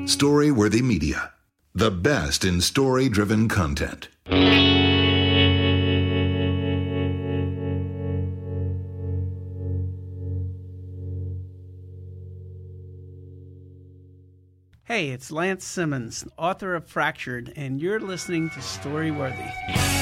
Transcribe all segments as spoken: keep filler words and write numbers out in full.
Story-worthy media. The best in story-driven content. Hey, it's Lance Simmons, author of Fractured, and you're listening to Storyworthy.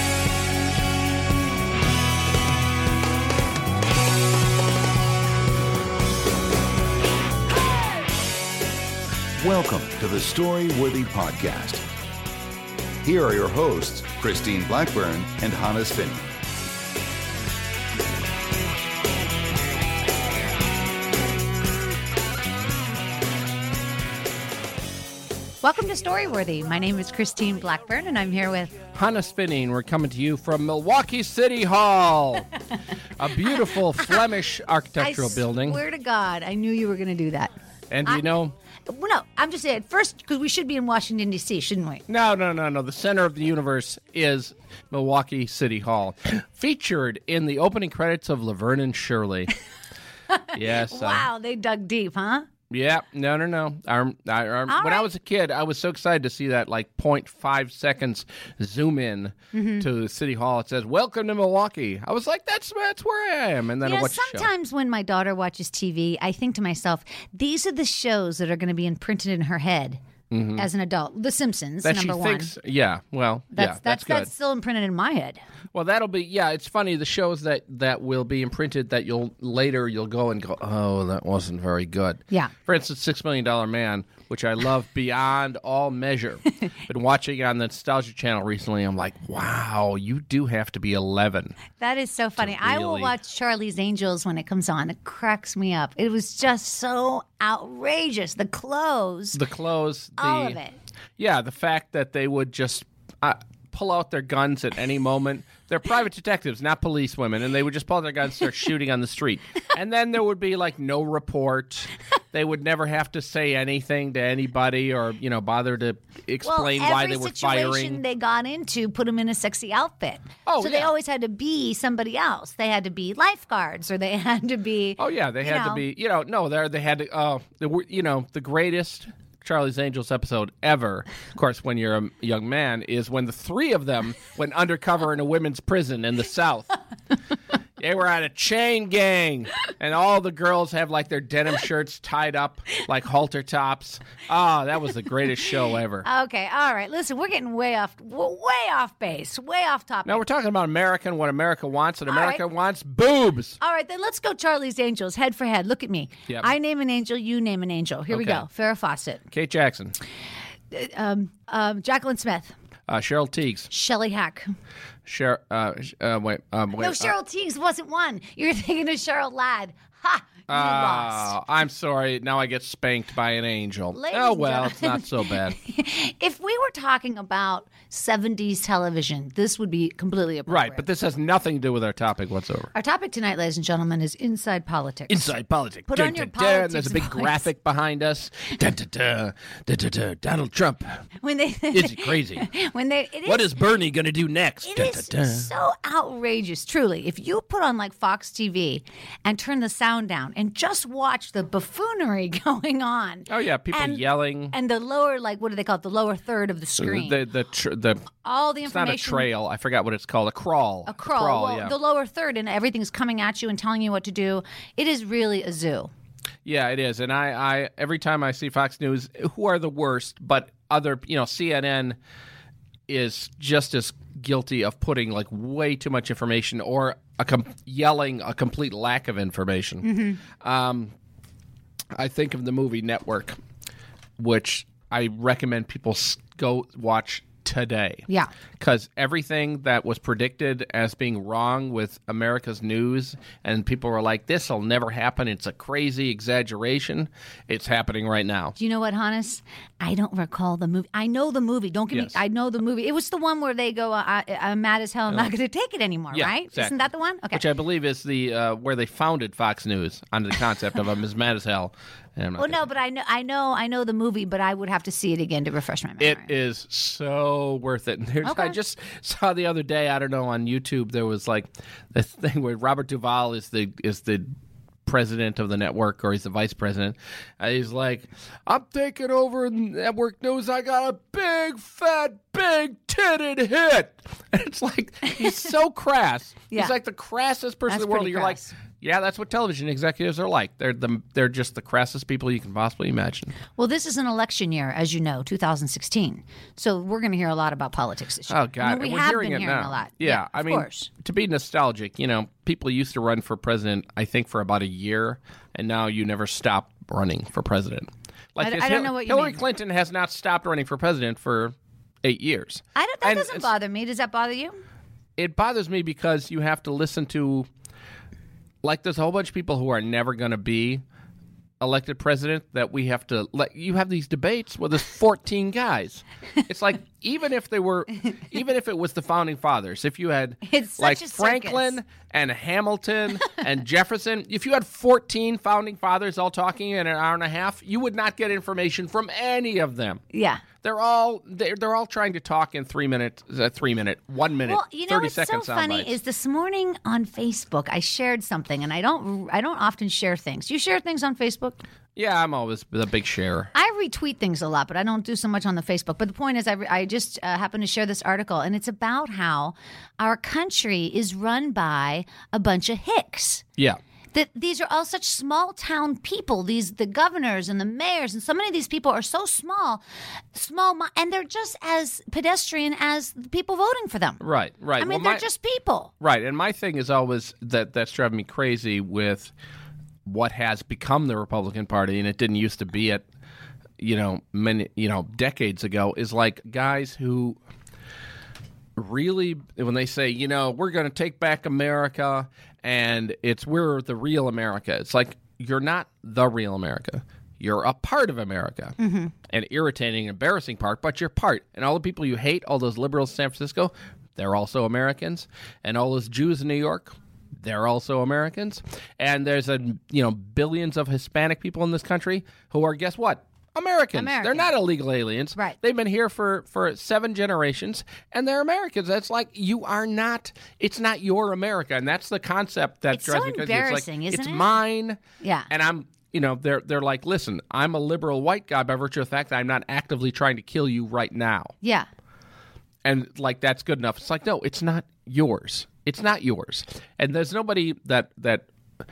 Welcome to the Storyworthy Podcast. Here are your hosts, Christine Blackburn and Hannes Finney. Welcome to Storyworthy. My name is Christine Blackburn, and I'm here with Hannes Finney, and we're coming to you from Milwaukee City Hall, a beautiful Flemish architectural I building. I swear to God, I knew you were going to do that. And I, you know... Well, no, I'm just saying, first, because we should be in Washington, D C, shouldn't we? No, no, no, no. The center of the universe is Milwaukee City Hall, featured in the opening credits of Laverne and Shirley. Yes. Wow, uh, they dug deep, huh? Yeah, no, no, no. Our, our, our, when right. I was a kid, I was so excited to see that like zero point five seconds zoom in mm-hmm. to City Hall. It says, "Welcome to Milwaukee." I was like, that's that's where I am. And then you I know, watched the show. sometimes when my daughter watches T V, I think to myself, these are the shows that are going to be imprinted in her head mm-hmm. as an adult. The Simpsons, that number she one. Thinks, yeah, well, that's, yeah, that's, that's good. That's still imprinted in my head. Well, that'll be, yeah, it's funny, the shows that, that will be imprinted that you'll, later you'll go and go, oh, that wasn't very good. Yeah. For instance, Six Million Dollar Man, which I love beyond all measure. Been watching on the Nostalgia Channel recently, I'm like, wow, you do have to be eleven. That is so funny. Really... I will watch Charlie's Angels when it comes on. It cracks me up. It was just so outrageous. The clothes. The clothes. The, all of it. Yeah, the fact that they would just uh, pull out their guns at any moment. They're private detectives, not police women, and they would just pull out their guns and start shooting on the street. And then there would be, like, no report. They would never have to say anything to anybody or, you know, bother to explain well, why they were firing. Every situation they got into put them in a sexy outfit. Oh, so yeah. they always had to be somebody else. They had to be lifeguards, or they had to be. Oh yeah, they had know. to be. You know, no, they they had to. Uh, they were, you know, the greatest Charlie's Angels episode ever, of course, when you're a young man, is when the three of them went undercover in a women's prison in the South. They were on a chain gang, and all the girls have, like, their denim shirts tied up like halter tops. Ah, oh, that was the greatest show ever. Okay, all right. Listen, we're getting way off, way off base, way off topic. Now, we're talking about America and what America wants, and all America right. wants boobs. All right, then let's go Charlie's Angels, head for head. Look at me. Yep. I name an angel, you name an angel. Here we Okay. go. Farrah Fawcett. Kate Jackson. Um, um, Jacqueline Smith. Uh, Cheryl Tiegs. Shelley Hack. Cheryl, uh, uh, wait, um, wait. No, Cheryl uh, Tiegs wasn't one. You're thinking of Cheryl Ladd. Ha! You uh, lost. I'm sorry. Now I get spanked by an angel. Ladies oh, and well, gentlemen. it's not so bad. If we were talking about seventies television, this would be completely appropriate. Right, but this has nothing to do with our topic whatsoever. Our topic tonight, ladies and gentlemen, is Inside Politics. Inside politics. Put dun, on your dun, dun, politics There's a big voice. graphic behind us. Dun, dun, dun, dun, dun, dun. Donald Trump. When they, Is he crazy? when they, it What is, is Bernie going to do next? It Dun, is dun, dun. so outrageous, truly. If you put on like Fox T V and turn the sound down and just watch the buffoonery going on. Oh, yeah, people and, yelling. And the lower, like, what do they call it? The lower third of the screen. The, the, tr- the, All the it's not information. a trail. I forgot what it's called. A crawl. A crawl. well, yeah. The lower third, and everything's coming at you and telling you what to do. It is really a zoo. Yeah, it is. And I, I every time I see Fox News, who are the worst, but other, you know, C N N is just as guilty of putting like way too much information or a com- yelling a complete lack of information. Mm-hmm. Um, I think of the movie Network, which I recommend people s- go watch today. Yeah. Because everything that was predicted as being wrong with America's news, and people were like, this will never happen. It's a crazy exaggeration. It's happening right now. Do you know what, Hannes? I don't recall the movie. I know the movie. Don't give Yes. me. I know the movie. It was the one where they go, uh, I, I'm mad as hell. I'm not going to take it anymore, Yeah, right? exactly. Isn't that the one? Okay. Which I believe is the uh, where they founded Fox News under the concept of I'm as mad as hell. And I'm not well, gonna- no, but I know, I know, I know the movie, but I would have to see it again to refresh my memory. It is so worth it. And there's, Okay. I just saw the other day, I don't know, on YouTube, there was like the thing where Robert Duvall is the is the president of the network or he's the vice president. And he's like, I'm taking over network news. I got a big, fat, big titted hit. And it's like, he's so crass. Yeah. He's like the crassest person That's in the world. pretty You're crass. like, yeah, that's what television executives are like. They're the they're just the crassest people you can possibly imagine. Well, this is an election year, as you know, two thousand sixteen. So we're going to hear a lot about politics this year. Oh, God. I mean, we and we're have hearing been it hearing now. a lot. Yeah, Yeah, I of mean, course. to be nostalgic, you know, people used to run for president, I think, for about a year, and now you never stop running for president. Like I d- this I don't Hil- know what you Hillary mean. Clinton has not stopped running for president for eight years. I don't, that And doesn't it's- bother me. Does that bother you? It bothers me because you have to listen to, like, there's a whole bunch of people who are never going to be elected president that we have to let. You have these debates with there's fourteen guys. It's like, even if they were, even if it was the founding fathers, if you had It's such like a circus. Franklin and Hamilton and Jefferson, if you had fourteen founding fathers all talking in an hour and a half, you would not get information from any of them. Yeah. They're all they're, they're all trying to talk in three minutes, uh, three minute, one minute, Well, you know thirty what's second so sound funny bites. is this morning on Facebook I shared something, and I don't I don't often share things. You share things on Facebook? Yeah, I'm always the big sharer. I retweet things a lot, but I don't do so much on the Facebook. But the point is, I, re- I just uh, happened to share this article, and it's about how our country is run by a bunch of hicks. Yeah. That these are all such small town people. These the governors and the mayors, and so many of these people are so small, small, mi- and they're just as pedestrian as the people voting for them. Right, right. I mean, Well, they're my- just people. Right, and my thing is always that that's driving me crazy with what has become the Republican Party, and it didn't used to be it, you know, many, you know, decades ago, is like guys who really, when they say, you know, we're going to take back America, and it's we're the real America. It's like, you're not the real America. You're a part of America. Mm-hmm. An irritating, embarrassing part, but you're part. And all the people you hate, all those liberals in San Francisco, they're also Americans. And all those Jews in New York, they're also Americans. And there's a you know billions of Hispanic people in this country who are, guess what? Americans. American. They're not illegal aliens. Right. They've been here for, for seven generations, and they're Americans. That's like, you are not, it's not your America. And that's the concept that It's drives so me crazy. embarrassing, it's like, isn't it's it? mine. Yeah. And I'm, you know, they're, they're like, listen, I'm a liberal white guy by virtue of the fact that I'm not actively trying to kill you right now. Yeah. And like, that's good enough. It's like, no, it's not yours. It's not yours. And there's nobody that that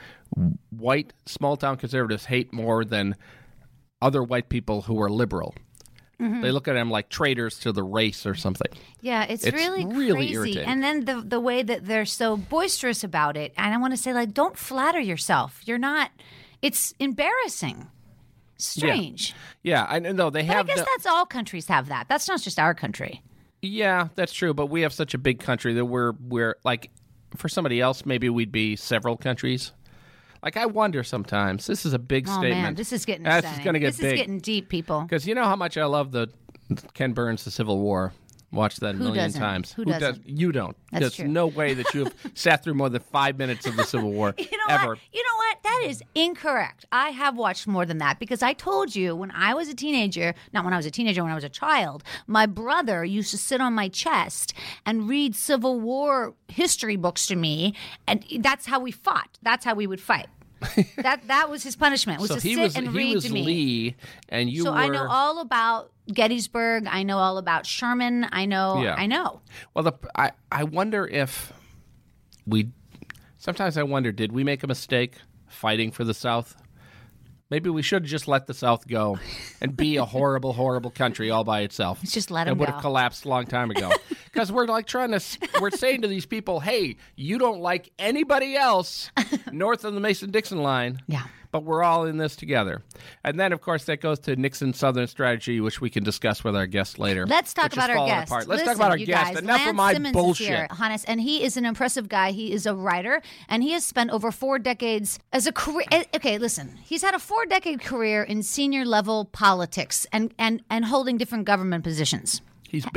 white small town conservatives hate more than other white people who are liberal. Mm-hmm. They look at them like traitors to the race or something. Yeah, it's, It's really, really crazy. irritating. And then the the way that they're so boisterous about it. And I want to say, like, don't flatter yourself. You're not. It's embarrassing. Strange. Yeah, I know they But I have. guess the- that's all countries have that. That's not just our country. Yeah, that's true. But we have such a big country that we're we're like, for somebody else, maybe we'd be several countries. Like, I wonder sometimes. This is a big Oh statement. man, this is getting This upsetting. is going to get this big. is getting deep, people. Because you know how much I love the Ken Burns' The Civil War. Watched that a Who million doesn't? times. Who doesn't? does? You don't. That's There's true. no way that you have sat through more than five minutes of the Civil War You know ever. what? You know what? That is incorrect. I have watched more than that because I told you when I was a teenager, not when I was a teenager, when I was a child, my brother used to sit on my chest and read Civil War history books to me, and that's how we fought. That's how we would fight. that that was his punishment. Was so to he sit was and he read was to me. Lee, and you so were. I know all about Gettysburg. I know all about Sherman. I know. Yeah. I know. Well, the, I I wonder if we. Sometimes I wonder, did we make a mistake fighting for the South? Maybe we should have just let the South go and be a horrible, horrible country all by itself. Let's just let It 'em would go. have collapsed a long time ago. Because we're like trying to, we're saying to these people, hey, you don't like anybody else north of the Mason-Dixon line. Yeah. But we're all in this together. And then, of course, that goes to Nixon's Southern strategy, which we can discuss with our guest later. Let's talk which is about our falling guest. apart. Let's Listen, talk about our you guest. guys, Enough Lance of my Simmons bullshit. Is here, Hannes, and he is an impressive guy. He is a writer, and he has spent over four decades as a career. Okay, listen, he's had a four-decade career in senior-level politics and and and holding different government positions. He's big.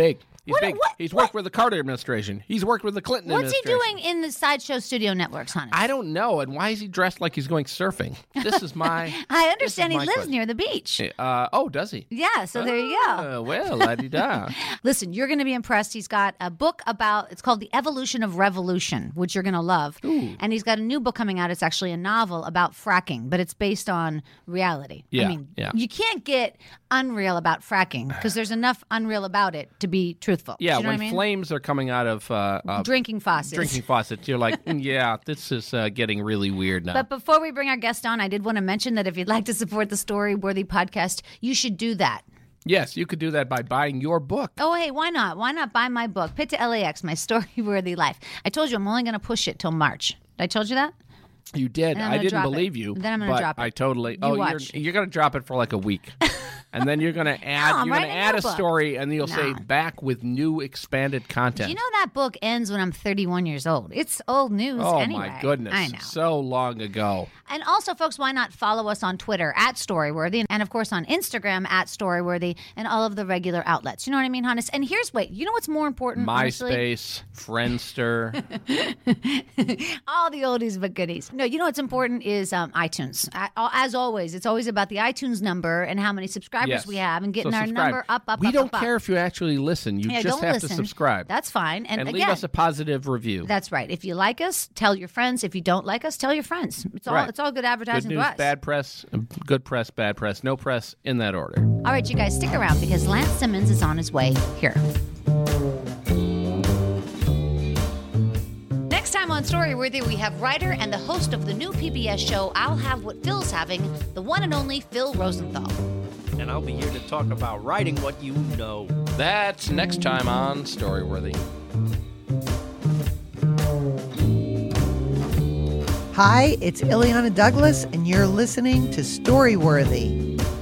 He's What- big. what- He's what- worked with the Carter administration. He's worked with the Clinton What's he administration. doing in the Sideshow Studio Networks, honey? I don't know. And why is he dressed like he's going surfing? This is my. I understand he my lives question. near the beach. Uh, oh, does he? Yeah, so there you go. Uh, well, la-di-da. Listen, you're going to be impressed. He's got a book about, it's called The Evolution of Revolution, which you're going to love. And he's got a new book coming out. It's actually a novel about fracking, but it's based on reality. Yeah, I mean, yeah. you can't get unreal about fracking because there's enough unreal about it to be truthful. Yeah, Do you know when what I mean? flames are coming out of uh, uh, Drinking faucets. drinking faucets, you're like, "Mm, yeah, this is uh, getting really weird now. But before we bring our guest on, I did want to mention that if you'd like to support the Story Worthy podcast, you should do that. Yes, you could do that by buying your book. Oh, hey, why not? Why not buy my book, Pit to L A X, My Story-Worthy Life? I told you I'm only going to push it till March. Did I told you that? You did. And I'm I gonna didn't drop it. believe you. Then I'm gonna but drop it. I totally. You oh, watch. you're you're going to drop it for like a week. And then you're going to add I'm you're going to writing add your a book. story and you'll say No. back with new expanded content. You know that book ends when I'm thirty-one years old. It's old news oh anyway. my goodness. I know. So long ago. And also, folks, why not follow us on Twitter at Storyworthy and, of course, on Instagram at Storyworthy and all of the regular outlets. You know what I mean, Hannes? And here's wait, you know what's more important? honestly? MySpace, Friendster. All the oldies but goodies. No, you know what's important is um, iTunes. I, as always, it's always about the iTunes number and how many subscribers Yes. we have and getting So our subscribe. number up, up, We up, don't up, care up. if you actually listen. You Yeah, just don't have listen. to subscribe. That's fine. And, and again, leave us a positive review. that's right. If you like us, tell your friends. If you don't like us, tell your friends. It's all Right. it's all good Good advertising news, to us. bad press, good press, bad press, no press, in that order. All right, you guys, stick around because Lance Simmons is on his way here. Next time on Storyworthy, we have writer and the host of the new P B S show, I'll Have What Phil's Having, the one and only Phil Rosenthal. And I'll be here to talk about writing what you know. That's next time on Storyworthy. Hi, it's Ileana Douglas, and you're listening to Storyworthy.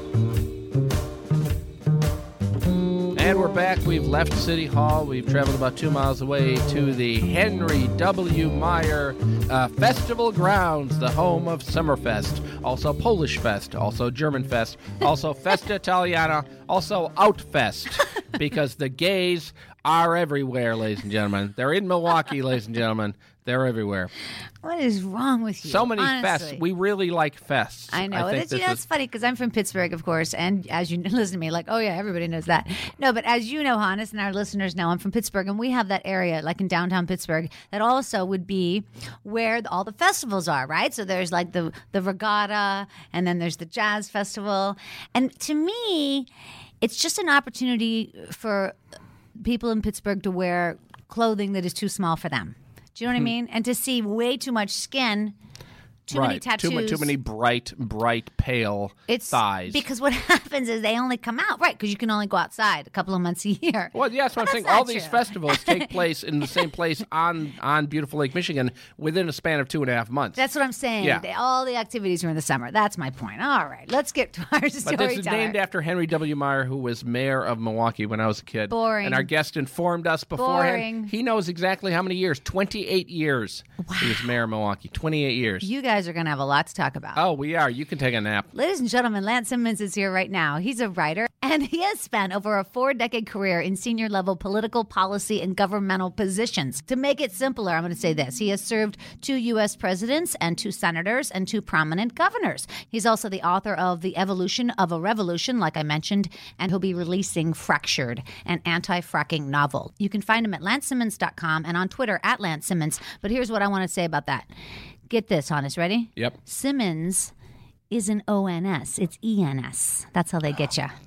And we're back. We've left City Hall. We've traveled about two miles away to the Henry W. Meyer uh, Festival Grounds, the home of Summerfest, also Polish Fest, also German Fest, also Festa Italiana, also Outfest, because the gays are everywhere, ladies and gentlemen. They're in Milwaukee, ladies and gentlemen. They're everywhere. What is wrong with you? So many honestly? fests. We really like fests. I know. think It's, you this know, is- it's funny because I'm from Pittsburgh, of course, and as you listen to me, like, oh yeah, everybody knows that. No, but as you know, Hannes, and our listeners know, I'm from Pittsburgh, and we have that area, like in downtown Pittsburgh, that also would be where the, all the festivals are, right? So there's like the the regatta, and then there's the jazz festival, and to me, it's just an opportunity for people in Pittsburgh to wear clothing that is too small for them. Do you know what I mean? And to see way too much skin, too right. many tattoos. Too, mu- too many bright, bright, pale It's thighs. because what happens is they only come out, right, because you can only go outside a couple of months a year. Well, yeah, that's what I'm But saying. that's All not these true. festivals take place in the same place on, on beautiful Lake Michigan within a span of two and a half months. That's what I'm saying. Yeah. They- all the activities are in the summer. That's my point. All right, let's get to our but this is storyteller. named after Henry W. Meyer, who was mayor of Milwaukee when I was a kid. Boring. And our guest informed us beforehand. Boring. He knows exactly how many years. twenty-eight years he was mayor of Milwaukee. twenty-eight years. You guys are going to have a lot to talk about. Oh, we are. You can take a nap. Ladies and gentlemen, Lance Simmons is here right now. He's a writer, and he has spent over a four-decade career in senior-level political policy and governmental positions. To make it simpler, I'm going to say this. He has served two U S presidents and two senators and two prominent governors. He's also the author of The Evolution of a Revolution, like I mentioned, and he'll be releasing Fractured, an anti-fracking novel. You can find him at lance simmons dot com and on Twitter at Lance Simmons. But here's what I want to say about that. Get this, Honest, ready? Yep. Simmons isn't O N S, it's E N S. That's how they get you.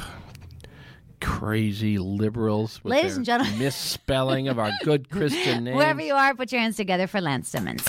Crazy liberals with Ladies their and gentlemen. misspelling of our good Christian names. Wherever you are, put your hands together for Lance Simmons.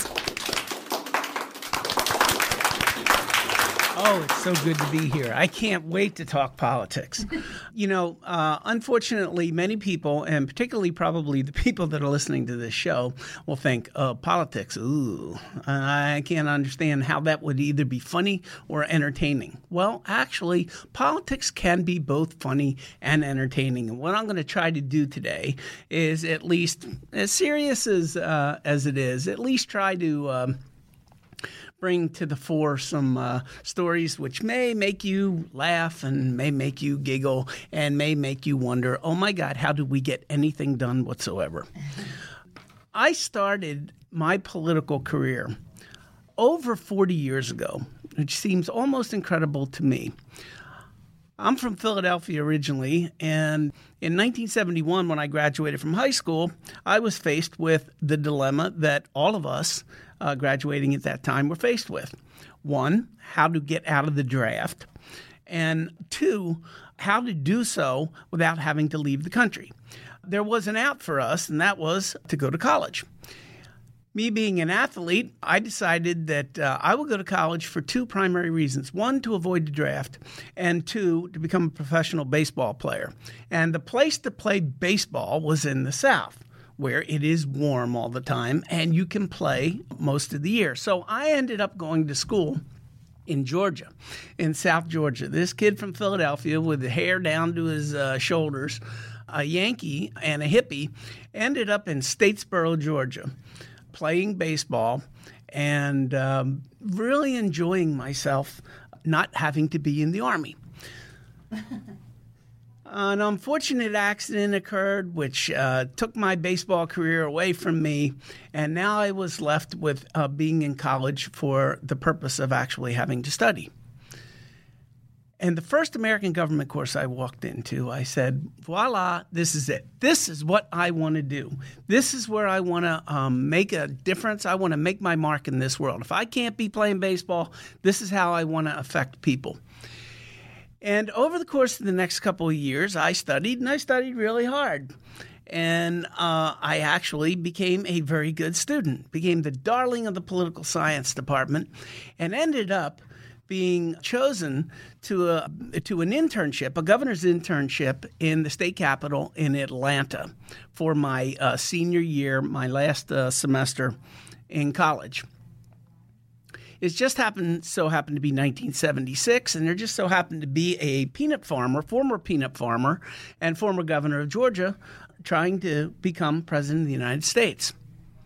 Oh, it's so good to be here. I can't wait to talk politics. You know, uh, unfortunately, many people, and particularly probably the people that are listening to this show, will think, uh, politics, ooh, I can't understand how that would either be funny or entertaining. Well, actually, politics can be both funny and entertaining. And what I'm going to try to do today is, at least as serious as, uh, as it is, at least try to... Um, bring to the fore some uh, stories which may make you laugh and may make you giggle and may make you wonder, oh my God, how did we get anything done whatsoever? I started my political career over forty years ago, which seems almost incredible to me. I'm from Philadelphia originally, and in nineteen seventy-one, when I graduated from high school, I was faced with the dilemma that all of us uh, graduating at that time were faced with. One, how to get out of the draft, and two, how to do so without having to leave the country. There was an out for us, and that was to go to college. Me being an athlete, I decided that uh, I would go to college for two primary reasons. One, to avoid the draft, and two, to become a professional baseball player. And the place to play baseball was in the South, where it is warm all the time, and you can play most of the year. So I ended up going to school in Georgia, in South Georgia. This kid from Philadelphia with the hair down to his uh, shoulders, a Yankee and a hippie, ended up in Statesboro, Georgia, playing baseball and um, really enjoying myself not having to be in the Army. An unfortunate accident occurred which uh, took my baseball career away from me, and now I was left with uh, being in college for the purpose of actually having to study. And the first American government course I walked into, I said, voila, this is it. This is what I want to do. This is where I want to um, make a difference. I want to make my mark in this world. If I can't be playing baseball, this is how I want to affect people. And over the course of the next couple of years, I studied, and I studied really hard. And uh, I actually became a very good student, became the darling of the political science department, and ended up being chosen to a to an internship, a governor's internship in the state capitol in Atlanta for my uh, senior year, my last uh, semester in college. It just happened so happened to be nineteen seventy-six, and there just so happened to be a peanut farmer, former peanut farmer, and former governor of Georgia trying to become president of the United States.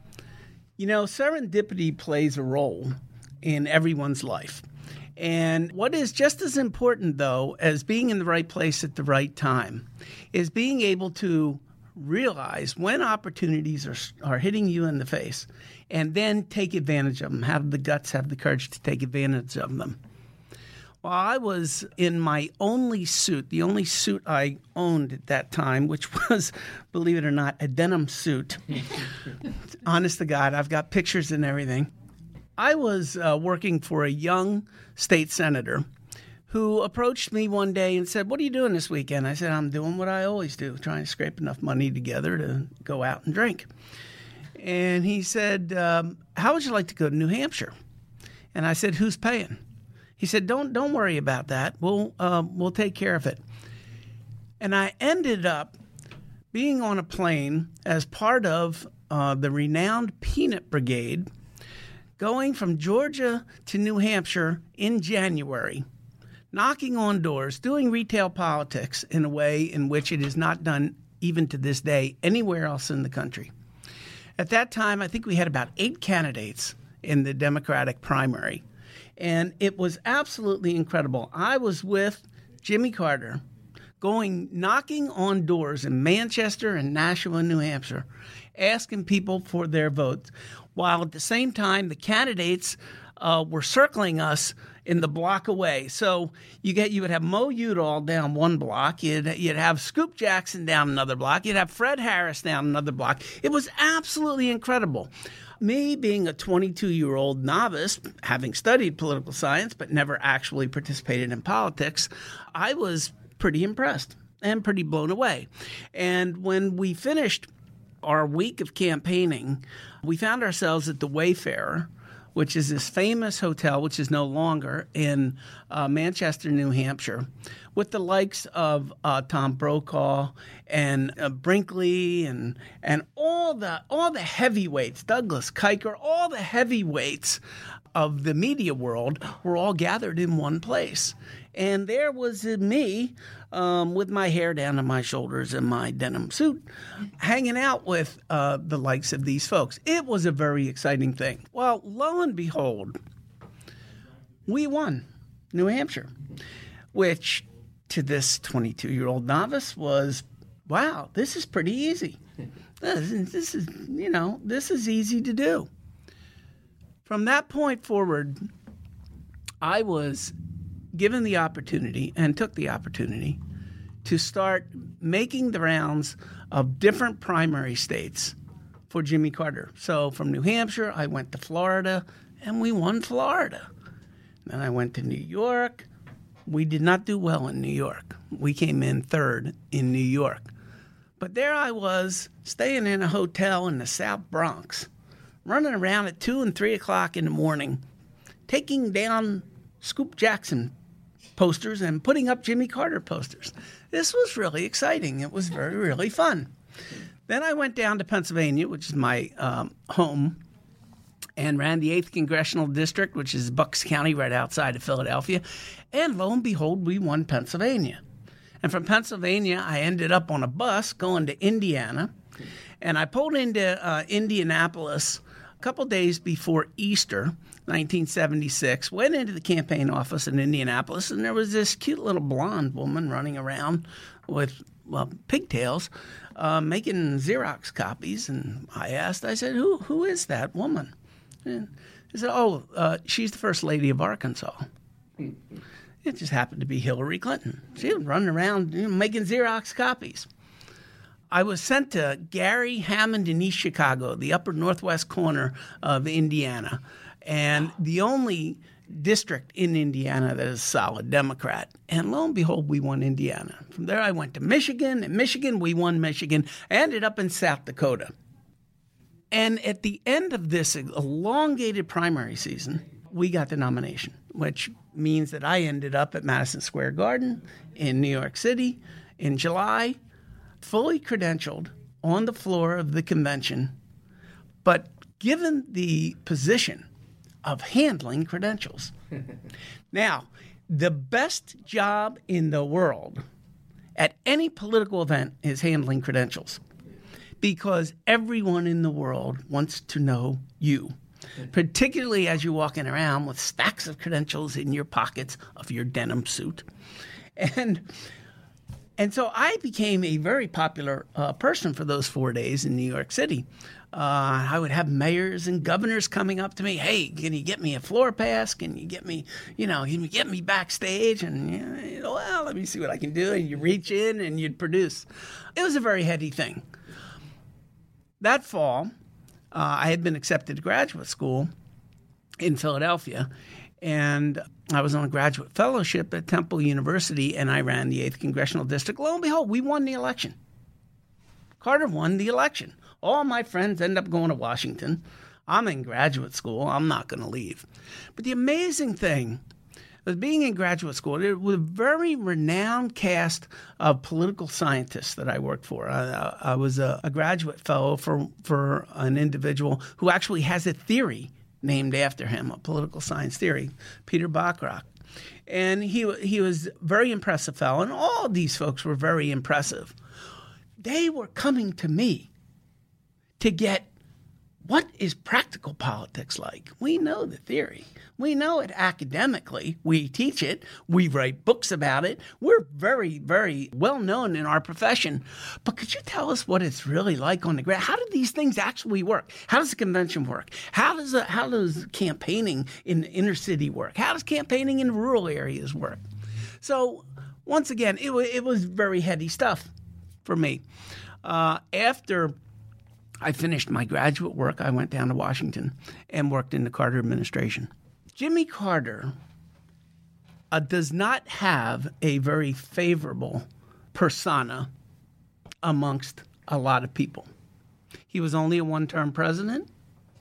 You know, serendipity plays a role in everyone's life. And what is just as important, though, as being in the right place at the right time is being able to realize when opportunities are are hitting you in the face and then take advantage of them, have the guts, have the courage to take advantage of them. Well, I was in my only suit, the only suit I owned at that time, which was, believe it or not, a denim suit. Honest to God, I've got pictures and everything. I was uh, working for a young state senator who approached me one day and said, what are you doing this weekend? I said, I'm doing what I always do, trying to scrape enough money together to go out and drink. And he said, um, how would you like to go to New Hampshire? And I said, who's paying? He said, don't don't worry about that. We'll, uh, we'll take care of it. And I ended up being on a plane as part of uh, the renowned Peanut Brigade, going from Georgia to New Hampshire in January, knocking on doors, doing retail politics in a way in which it is not done even to this day anywhere else in the country. At that time, I think we had about eight candidates in the Democratic primary, and it was absolutely incredible. I was with Jimmy Carter going knocking on doors in Manchester and Nashua, New Hampshire, asking people for their votes, while at the same time the candidates uh, were circling us in the block away. So you get you would have Mo Udall down one block, you'd, you'd have Scoop Jackson down another block, you'd have Fred Harris down another block. It was absolutely incredible. Me being a twenty-two-year-old novice, having studied political science but never actually participated in politics, I was pretty impressed and pretty blown away. And when we finished our week of campaigning, we found ourselves at the Wayfarer, which is this famous hotel, which is no longer, in uh, Manchester, New Hampshire, with the likes of uh, Tom Brokaw and uh, Brinkley and and all the all the heavyweights, Douglas Kiker, all the heavyweights of the media world were all gathered in one place. And there was uh, me um, with my hair down to my shoulders and my denim suit, hanging out with uh, the likes of these folks. It was a very exciting thing. Well, lo and behold, we won New Hampshire, which to this twenty-two-year-old novice was, wow, this is pretty easy. This is, this is, you know, this is easy to do. From that point forward, I was given the opportunity and took the opportunity to start making the rounds of different primary states for Jimmy Carter. So from New Hampshire, I went to Florida, and we won Florida. Then I went to New York. We did not do well in New York. We came in third in New York. But there I was, staying in a hotel in the South Bronx, running around at two and three o'clock in the morning, taking down Scoop Jackson posters and putting up Jimmy Carter posters. This was really exciting. It was very, really fun. Then I went down to Pennsylvania, which is my um, home, and ran the eighth Congressional District, which is Bucks County right outside of Philadelphia. And lo and behold, we won Pennsylvania. And from Pennsylvania, I ended up on a bus going to Indiana. And I pulled into uh, Indianapolis a couple days before Easter, nineteen seventy-six, went into the campaign office in Indianapolis, and there was this cute little blonde woman running around with, well, pigtails, uh, making Xerox copies. And I asked, I said, who who is that woman? And he said, oh, uh, she's the First Lady of Arkansas. It just happened to be Hillary Clinton. She was running around, you know, making Xerox copies. I was sent to Gary Hammond in East Chicago, the upper northwest corner of Indiana, and the only district in Indiana that is a solid Democrat. And lo and behold, we won Indiana. From there, I went to Michigan. In Michigan, we won Michigan. I ended up in South Dakota. And at the end of this elongated primary season, we got the nomination, which means that I ended up at Madison Square Garden in New York City in July, fully credentialed on the floor of the convention, but given the position of handling credentials. Now, the best job in the world at any political event is handling credentials, because everyone in the world wants to know you, particularly as you're walking around with stacks of credentials in your pockets of your denim suit. And and so I became a very popular uh, person for those four days in New York City. Uh, I would have mayors and governors coming up to me, hey, can you get me a floor pass? Can you get me, you know, can you get me backstage? And, you know, well, let me see what I can do. And you reach in and you'd produce. It was a very heady thing. That fall, uh, I had been accepted to graduate school in Philadelphia, and I was on a graduate fellowship at Temple University, and I ran the eighth Congressional District. Lo and behold, we won the election. Carter won the election. All my friends end up going to Washington. I'm in graduate school. I'm not going to leave. But the amazing thing was being in graduate school, there was a very renowned cast of political scientists that I worked for. I, I was a, a graduate fellow for, for an individual who actually has a theory named after him, a political science theory, Peter Bachrach. And he he was a very impressive fellow, and all these folks were very impressive. They were coming to me to get, what is practical politics like? We know the theory. We know it academically. We teach it. We write books about it. We're very, very well known in our profession. But could you tell us what it's really like on the ground? How do these things actually work? How does the convention work? How does, a, how does campaigning in the inner city work? How does campaigning in rural areas work? So once again, it, w- it was very heady stuff for me. Uh, after I finished my graduate work, I went down to Washington and worked in the Carter administration. Jimmy Carter uh, does not have a very favorable persona amongst a lot of people. He was only a one-term president.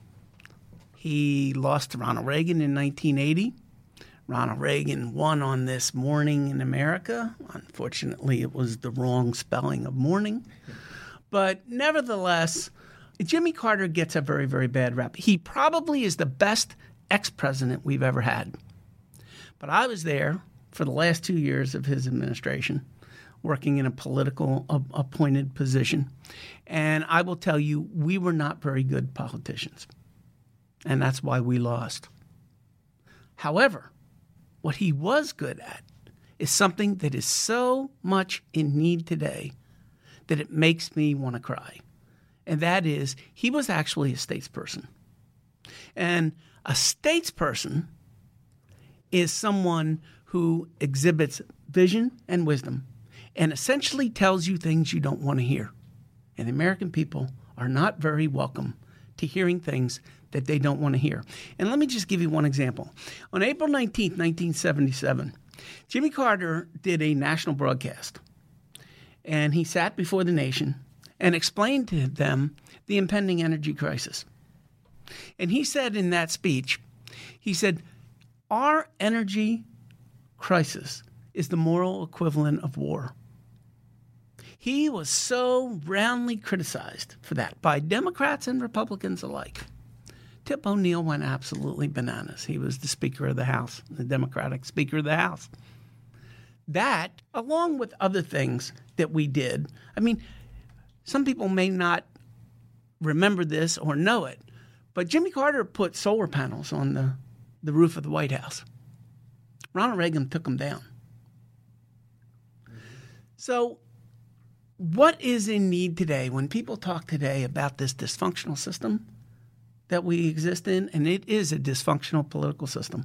He lost to Ronald Reagan in nineteen eighty. Ronald Reagan won on this Morning in America. Unfortunately, it was the wrong spelling of morning. But nevertheless, Jimmy Carter gets a very, very bad rep. He probably is the best ex-president we've ever had. But I was there for the last two years of his administration, working in a political uh, appointed position. And I will tell you, we were not very good politicians. And that's why we lost. However, What he was good at is something that is so much in need today that it makes me want to cry. And that is, he was actually a statesperson. And a statesperson is someone who exhibits vision and wisdom and essentially tells you things you don't want to hear. And the American people are not very welcome to hearing things that they don't want to hear. And let me just give you one example. On April nineteenth, nineteen seventy-seven, Jimmy Carter did a national broadcast. And he sat before the nation and explained to them the impending energy crisis. And he said in that speech, he said, our energy crisis is the moral equivalent of war. He was so roundly criticized for that by Democrats and Republicans alike. Tip O'Neill went absolutely bananas. He was the Speaker of the House, the Democratic Speaker of the House. That, along with other things that we did, I mean, some people may not remember this or know it, but Jimmy Carter put solar panels on the, the roof of the White House. Ronald Reagan took them down. So what is in need today when people talk today about this dysfunctional system that we exist in, and it is a dysfunctional political system?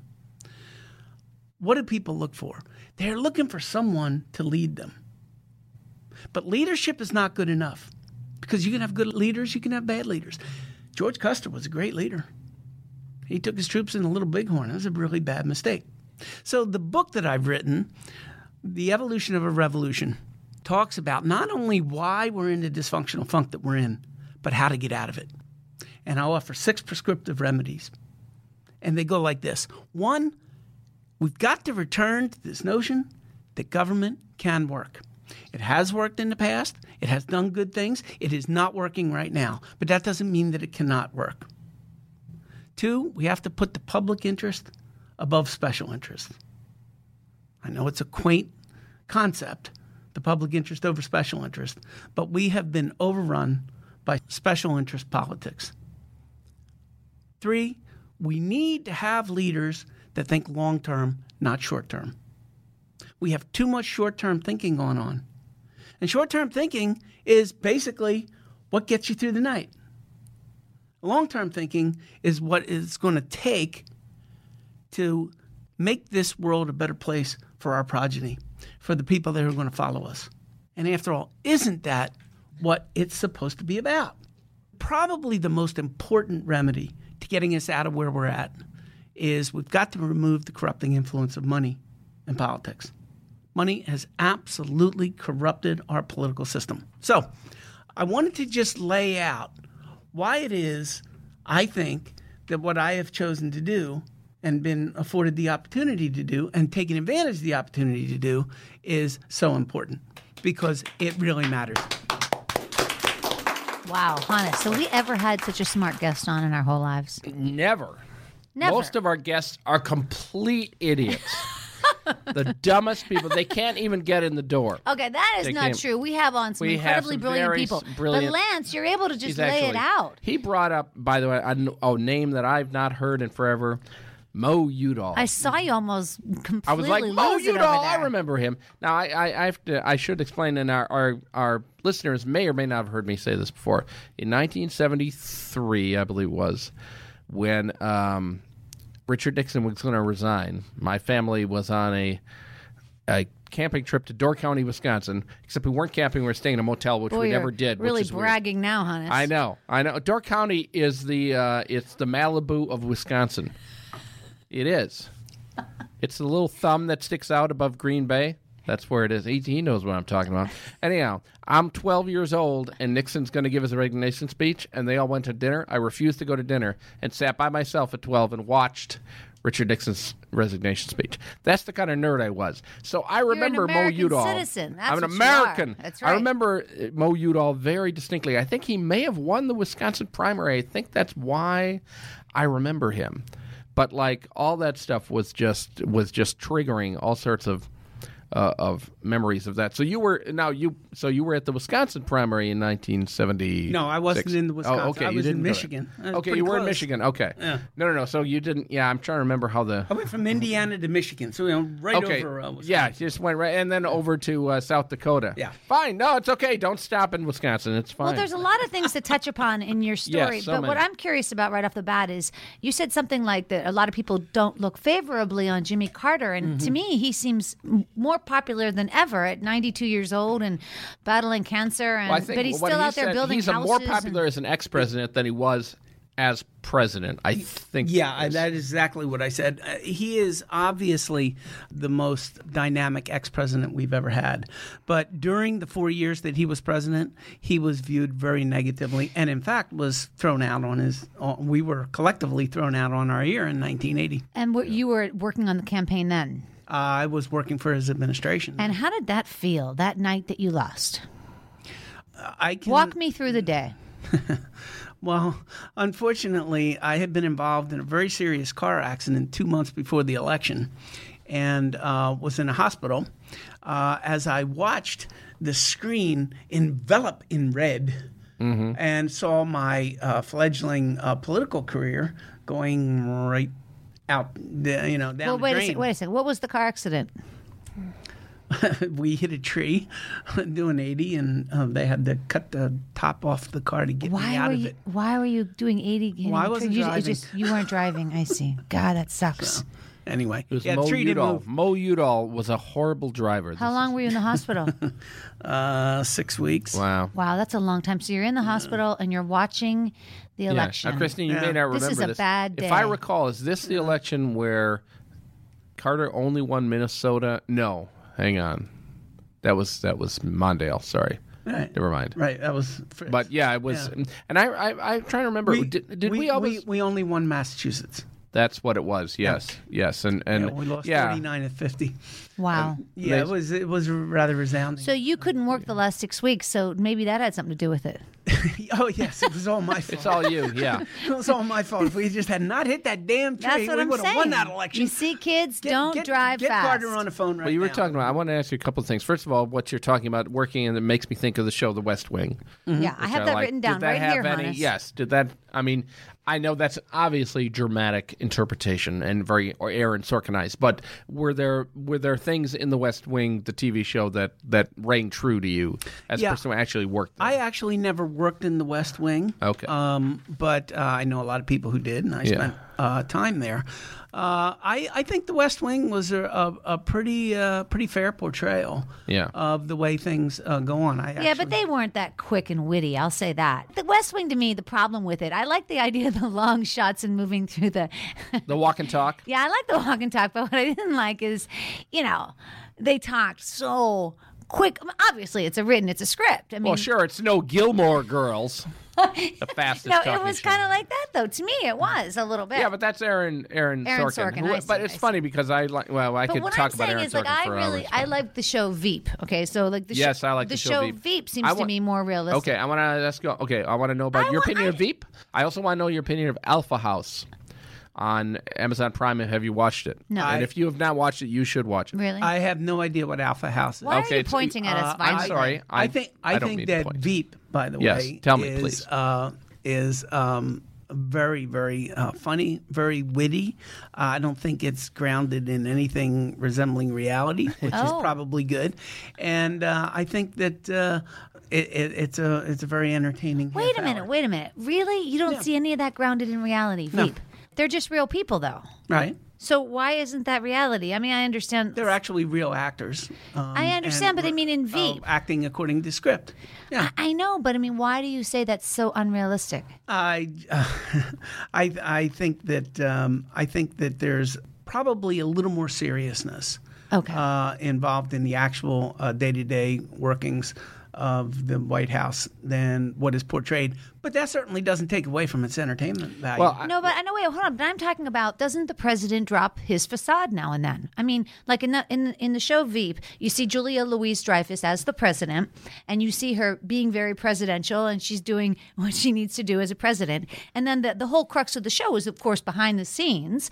What do people look for? They're looking for someone to lead them. But leadership is not good enough because you can have good leaders, you can have bad leaders. George Custer was a great leader. He took his troops in the Little Bighorn. That was a really bad mistake. So the book that I've written, The Evolution of a Revolution, talks about not only why we're in the dysfunctional funk that we're in, but how to get out of it. And I'll offer six prescriptive remedies. And they go like this. One, we've got to return to this notion that government can work. It has worked in the past. It has done good things. It is not working right now. But that doesn't mean that it cannot work. Two, we have to put the public interest above special interest. I know it's a quaint concept, the public interest over special interest, but we have been overrun by special interest politics. Three, we need to have leaders that think long-term, not short-term. We have too much short-term thinking going on. And short-term thinking is basically what gets you through the night. Long-term thinking is what it's going to take to make this world a better place for our progeny, for the people that are going to follow us. And after all, isn't that what it's supposed to be about? Probably the most important remedy to getting us out of where we're at is we've got to remove the corrupting influence of money in politics. Money has absolutely corrupted our political system. So I wanted to just lay out why it is I think that what I have chosen to do and been afforded the opportunity to do and taken advantage of the opportunity to do is so important, because it really matters. Wow, honest. So we ever had such a smart guest on in our whole lives? Never. Never. Most of our guests are complete idiots. The dumbest people. They can't even get in the door. Okay, that is They not can't- true. We have on some We have incredibly some brilliant very people. s- brilliant- But Lance, you're able to just He's lay actually- it out. He brought up, by the way, a, n- a name that I've not heard in forever, Mo Udall. I saw you almost completely I was like, Mo lose it over Udall, I there. remember him. Now, I, I, I have to, I should explain, and our, our, our listeners may or may not have heard me say this before. In nineteen seventy-three, I believe it was, when um, Richard Nixon was going to resign, my family was on a, a camping trip to Door County, Wisconsin, except we weren't camping, we were staying in a motel, which Boy, we you're never did. Really which is weird. bragging now, Hannes. I know, I know. Door County is the uh, it's the Malibu of Wisconsin. It is. It's the little thumb that sticks out above Green Bay. That's where it is. He, he knows what I'm talking about. Anyhow, I'm twelve years old, and Nixon's going to give his resignation speech, and they all went to dinner. I refused to go to dinner and sat by myself at twelve and watched Richard Nixon's resignation speech. That's the kind of nerd I was. So I remember an American Mo Udall. citizen. That's I'm an what you are. American. That's I right. remember uh, Mo Udall very distinctly. I think he may have won the Wisconsin primary. I think that's why I remember him. But like all that stuff was just was just triggering all sorts of uh, of memories of that. So you were now you so you were at the Wisconsin primary in nineteen seventy. No, I wasn't in the Wisconsin. Oh, okay, I you was didn't in go there. Michigan. I was Okay, pretty you were in close. Michigan. Okay. Yeah. No, no, no. So you didn't. Yeah, I'm trying to remember how the. I went from Indiana to Michigan, so we went right Okay. over. Uh, Wisconsin. Yeah, you just went right and then over to uh, South Dakota. Yeah. Fine. No, it's okay. Don't stop in Wisconsin. It's fine. Well, there's a lot of things to touch upon in your story, Yes, so but what many. I'm curious about right off the bat is you said something like that a lot of people don't look favorably on Jimmy Carter, and Mm-hmm. to me, he seems m- more popular than ever at ninety-two years old and battling cancer, and Well, I think but he's what still he out there said, building he's houses. more and- popular as an ex-president than he was as president. I think. Yeah, I- that is exactly what I said. Uh, he is obviously the most dynamic ex-president we've ever had. But during the four years that he was president, he was viewed very negatively, and in fact was thrown out on his. Uh, we were collectively thrown out on our ear in nineteen eighty. And were- you were working on the campaign then. Uh, I was working for his administration. And how did that feel that night that you lost? I can, Walk me through the day. Well, unfortunately, I had been involved in a very serious car accident two months before the election and uh, was in a hospital. Uh, as I watched the screen envelop in red and saw my uh, fledgling uh, political career going right out, the, you know, down Well, the wait a drain. second. Wait a second. What was the car accident? We hit a tree doing eighty, and uh, they had to cut the top off the car to get me Why out were of you? it. Why were you doing eighty? hitting Well, I the wasn't tree? You, it driving. just you weren't driving. I see. God, that sucks. Anyway, It was yeah, Mo the tree didn't Udall. move. Mo Udall was a horrible driver. How This long is- were you in the hospital? Uh, six weeks. Wow. Wow, that's a long time. So you're in the hospital and you're watching the Yeah. election. Now, Christine, you may Yeah. not remember This is a bad If I day. recall, is this the election where Carter only won Minnesota? No, hang on. That was that was Mondale. Sorry, Right. never mind. Right. That was. Fritz. But yeah, it was, Yeah. and I, I I'm trying to remember. did did we, we, always? we only won Massachusetts. That's what it was. Yes, yes, and and Yeah, we lost yeah. forty-nine to fifty. Wow. Yeah, They- it was it was rather resounding. So you couldn't work the last six weeks, so maybe that had something to do with it. oh yes, it was all my fault. It's all you. Yeah. it was all my fault. If we just had not hit that damn tree, That's what we I'm would have saying. won that election. You see, kids, Get- don't get, drive get fast. Carter on the phone right Well, you were now. talking about. I want to ask you a couple of things. First of all, what you're talking about working, and it makes me think of the show The West Wing. Yeah, I which have that like. written down Did that right have here, any? Hannes. Yes. Did that? I mean, I know that's obviously dramatic interpretation and very or Aaron Sorkinized, but were there were there things in The West Wing, the T V show, that that rang true to you as Yeah. a person who actually worked there? I actually never worked in the West Wing. Okay. Um, but uh, I know a lot of people who did, and I Yeah. spent uh, time there. Uh, I, I think the West Wing was a, a, a pretty uh, pretty fair portrayal Yeah. of the way things uh, go on. I Yeah, actually, but they weren't that quick and witty. I'll say that. The West Wing, to me, the problem with it, I like the idea of the long shots and moving through the. the walk and talk. Yeah, I like the walk and talk, but what I didn't like is, you know, they talked so quick. I mean, obviously, it's a written, it's a script. I mean, Well, sure, it's no Gilmore Girls. The fastest. no, it talking was show. kind of like that, though. To me, it was a little bit. Yeah, but that's Aaron Aaron, Aaron Sorkin. Sorkin, who- I see, but it's I see. funny because I like. Well, I But could what talk I'm about saying Aaron is, like, Sorkin I for really, hours. I but- like the show Veep. Okay, so like the Yes, show, I like the the show Veep. seems I to want- me more realistic. Okay, I want to let's go. Okay, I want to know about I your wa- opinion of I- Veep. I also want to know your opinion of Alpha House on Amazon Prime. Have you watched it? No. And I- if you have not watched it, you should watch it. Really? I have no idea what Alpha House is. Why Okay, are you it's- pointing at us? Uh, violently? I'm sorry. I, think I, I don't think mean to that point. Veep, by the Yes, way, tell me, is please. uh, is um, very very uh, funny, very witty. Uh, I don't think it's grounded in anything resembling reality, which is Oh. probably good. And uh, I think that uh, it, it, it's a it's a very entertaining. Wait a half minute, hour. wait a minute. Really? You don't Yeah. see any of that grounded in reality, No. Veep? They're just real people, though. Right? So why isn't that reality? I mean, I understand. They're actually real actors. Um, I understand, and but I mean in uh, Veep. acting according to script. Yeah. I know, but I mean, why do you say that's so unrealistic? I, uh, I, I think that um, I think that there's probably a little more seriousness Okay. uh, involved in the actual uh, day-to-day workings of the White House than what is portrayed. But that certainly doesn't take away from its entertainment value. Well, I, No, but I know. Wait, hold on. But I'm talking about. Doesn't the president drop his facade now and then? I mean, like in the in in the show Veep, you see Julia Louis-Dreyfus as the president, and you see her being very presidential, and she's doing what she needs to do as a president. And then the the whole crux of the show is, of course, behind the scenes.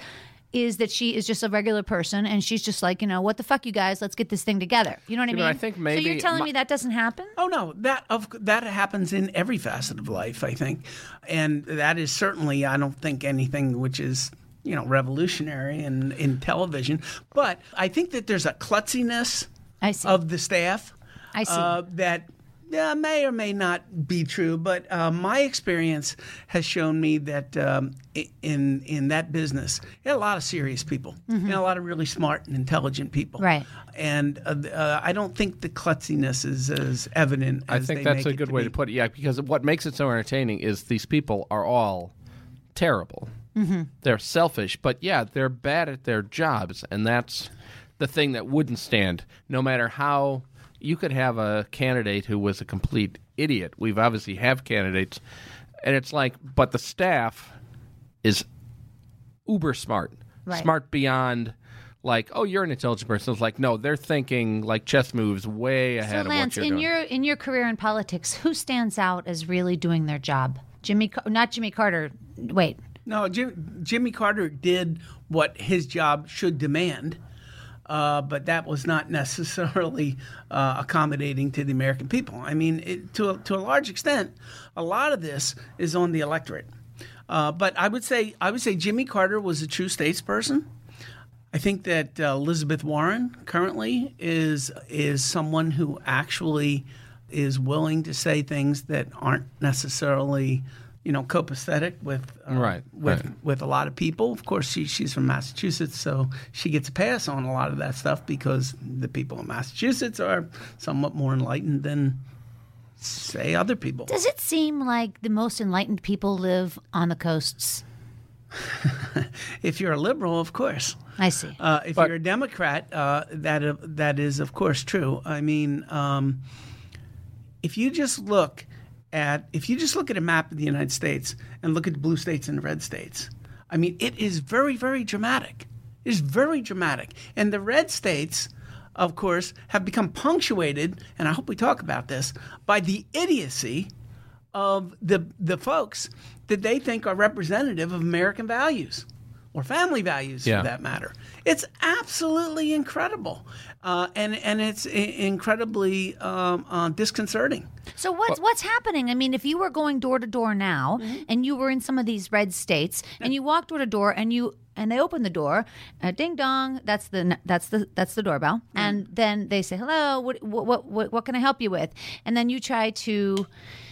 is that she is just a regular person and she's just like, you know, what the fuck, you guys, let's get this thing together. You know what I Yeah, mean? but I think maybe So you're telling my- me that doesn't happen? Oh no, that of that happens in every facet of life, I think, and that is certainly, I don't think, anything which is, you know, revolutionary in in television. But I think that there's a klutziness I see. of the staff. I see. Uh, that yeah, may or may not be true, but uh, my experience has shown me that um, i- in in that business, you had a lot of serious people, and a lot of really smart and intelligent people. Mm-hmm. Right. And uh, uh, I don't think the klutziness is as evident I as think they that's make a it good to way be. to put it. Yeah, because what makes it so entertaining is these people are all terrible. Mm-hmm. They're selfish, but yeah, they're bad at their jobs, and that's the thing that wouldn't stand. No matter how you could have a candidate who was a complete idiot. We've obviously have candidates, and it's like, but the staff is uber smart, Right. smart beyond. Like, oh, you're an intelligent person. It's like, no, they're thinking like chess moves way ahead So of Lance, what you're in doing. your in your career in politics, who stands out as really doing their job? Jimmy, Car- not Jimmy Carter. Wait, No, Jim, Jimmy Carter did what his job should demand, uh, but that was not necessarily uh, accommodating to the American people. I mean, it, to a, to a large extent, a lot of this is on the electorate. Uh, but I would say I would say Jimmy Carter was a true statesperson. I think that uh, Elizabeth Warren currently is is someone who actually is willing to say things that aren't necessarily, you know, copacetic with uh, Right, with right. with a lot of people. Of course, she she's from Massachusetts, so she gets a pass on a lot of that stuff because the people in Massachusetts are somewhat more enlightened than, say, other people. does it seem like the most enlightened people live on the coasts? If you're a liberal, of course. I see. Uh, if But- you're a Democrat, uh, that uh, that is of course true. I mean, um, if you just look at if you just look at a map of the United States and look at the blue states and the red states, I mean, it is very, very dramatic. It is very dramatic, and the red states, of course, have become punctuated, and I hope we talk about this, by the idiocy of the the folks that they think are representative of American values or family values, Yeah. for that matter. It's absolutely incredible, uh, and and it's I- incredibly um, uh, disconcerting. So what's what's happening? I mean, if you were going door to door now, Mm-hmm. and you were in some of these red states, and you walk door to door, and you and they open the door, uh, ding dong, that's the that's the that's the doorbell, Mm-hmm. and then they say hello, what what what what can I help you with? And then you try to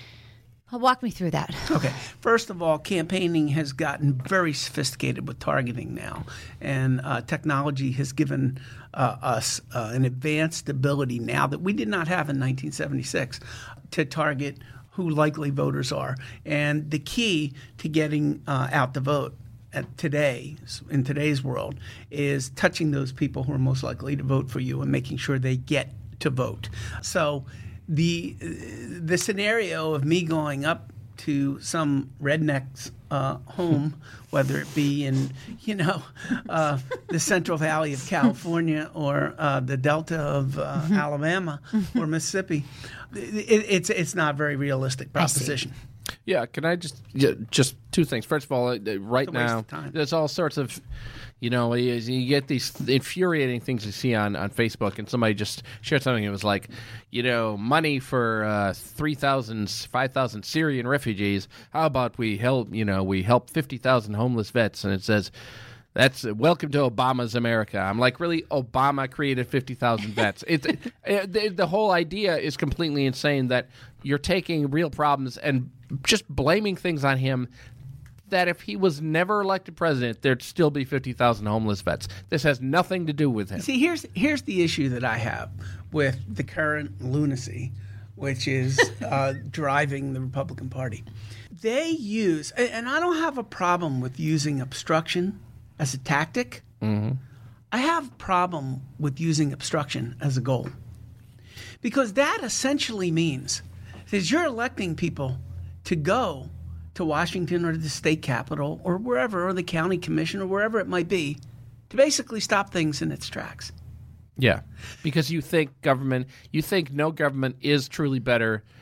uh, walk me through that. Okay. First of all, campaigning has gotten very sophisticated with targeting now, and uh, technology has given uh, us uh, an advanced ability now that we did not have in nineteen seventy-six to target who likely voters are. And the key to getting uh, out the vote at today, in today's world, is touching those people who are most likely to vote for you and making sure they get to vote. So the the scenario of me going up to some redneck's uh, home, whether it be in, you know, uh, the Central Valley of California or uh, the Delta of uh, Alabama or Mississippi, it, it's it's not a very realistic proposition. Yeah, can I just yeah, just two things? First of all, uh, right It's a waste now of time. there's all sorts of, you know, you, you get these infuriating things you see on, on Facebook, and somebody just shared something. It was like, you know, money for uh, three thousand, five thousand Syrian refugees. How about we help? You know, we help fifty thousand homeless vets, and it says. That's uh, welcome to Obama's America. I'm like, really? Obama created fifty thousand vets. It's it, the, the whole idea is completely insane that you're taking real problems and just blaming things on him that if he was never elected president, there'd still be fifty thousand homeless vets. This has nothing to do with him. See, here's here's the issue that I have with the current lunacy, which is uh, driving the Republican Party. They use, and and I don't have a problem with using obstruction as a tactic. Mm-hmm. I have a problem with using obstruction as a goal. Because that essentially means that you're electing people to go to Washington or the state capitol or wherever, or the county commission or wherever it might be, to basically stop things in its tracks. Yeah, because you think government, you think no government is truly better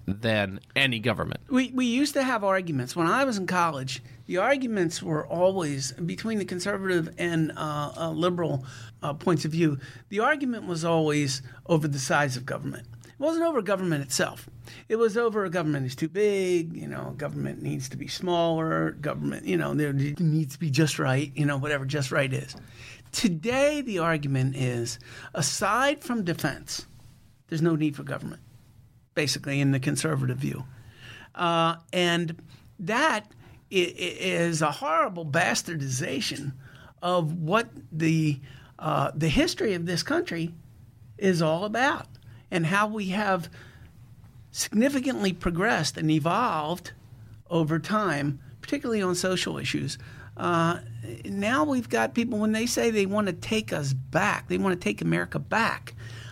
than any government. We we used to have arguments. When I was in college, the arguments were always between the conservative and uh, uh, liberal uh, points of view. The argument was always over the size of government. It wasn't over government itself. It was over a government is too big, you know, government needs to be smaller, government, you know, there needs to be just right, you know, whatever just right is. Today, the argument is, aside from defense, there's no need for government, basically, in the conservative view. Uh, and that i- is a horrible bastardization of what the uh, the history of this country is all about, and how we have significantly progressed and evolved over time, particularly on social issues. Uh, now we've got people, when they say they want to take us back, they want to take America back.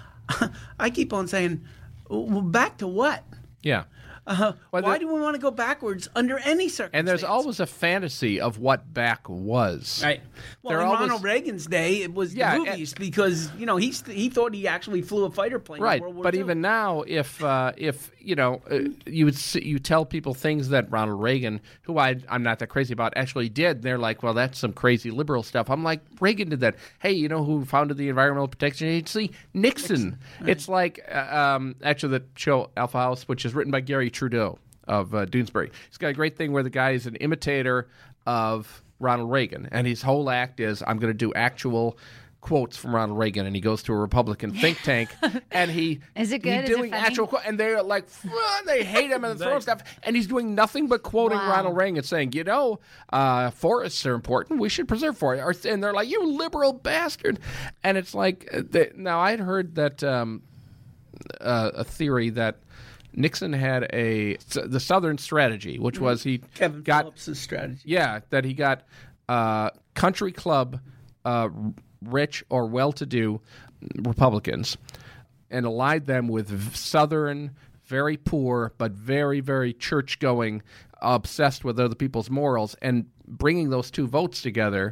I keep on saying, well, back to what? Yeah. Uh, Well, why the- do we want to go backwards under any circumstance? And there's always a fantasy of what back was. Right. Well, There in always- Ronald Reagan's day, it was Yeah, the and- movies because, you know, he he thought he actually flew a fighter plane Right, in World War but Two. even now, if uh, if you know, uh, you would see, you tell people things that Ronald Reagan, who I I'm not that crazy about, actually did. They're like, well, that's some crazy liberal stuff. I'm like, Reagan did that. Hey, you know who founded the Environmental Protection Agency? Nixon. It's like uh, um, actually the show Alpha House, which is written by Gary Trudeau of uh, Doonesbury. He's got a great thing where the guy is an imitator of Ronald Reagan, and his whole act is, I'm going to do actual quotes from Ronald Reagan, and he goes to a Republican think tank, and he Is it good? He's Is it doing funny? actual, qu- and they're like, they hate him and throwing stuff, and he's doing nothing but quoting Wow. Ronald Reagan, saying, you know, uh, forests are important. We should preserve forests, and they're like, you liberal bastard, and it's like, uh, they, now I'd heard that um, uh, a theory that Nixon had a the Southern strategy, which was he Kevin got Phillips' strategy. yeah that he got uh, country club uh, rich or well-to-do Republicans and allied them with v- Southern, very poor but very very church-going, obsessed with other people's morals, and bringing those two votes together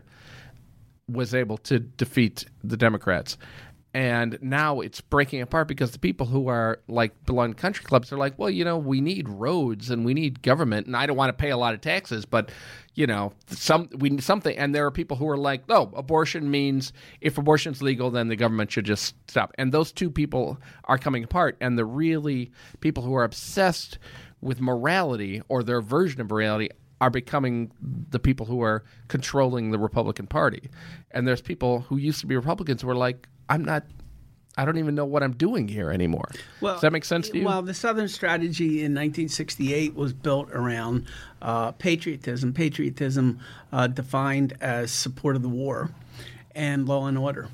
was able to defeat the Democrats. And now it's breaking apart because the people who are like belong to country clubs are like, well, you know, we need roads and we need government, and I don't want to pay a lot of taxes, but you know, some we need something. And there are people who are like, oh, abortion means if abortion's legal, then the government should just stop. And those two people are coming apart. And the really people who are obsessed with morality or their version of morality are becoming the people who are controlling the Republican Party. And there's people who used to be Republicans who are like, I'm not, I don't even know what I'm doing here anymore. Does that make sense to you? Well, the Southern strategy in nineteen sixty-eight was built around uh, patriotism. Patriotism uh, defined as support of the war and law and order.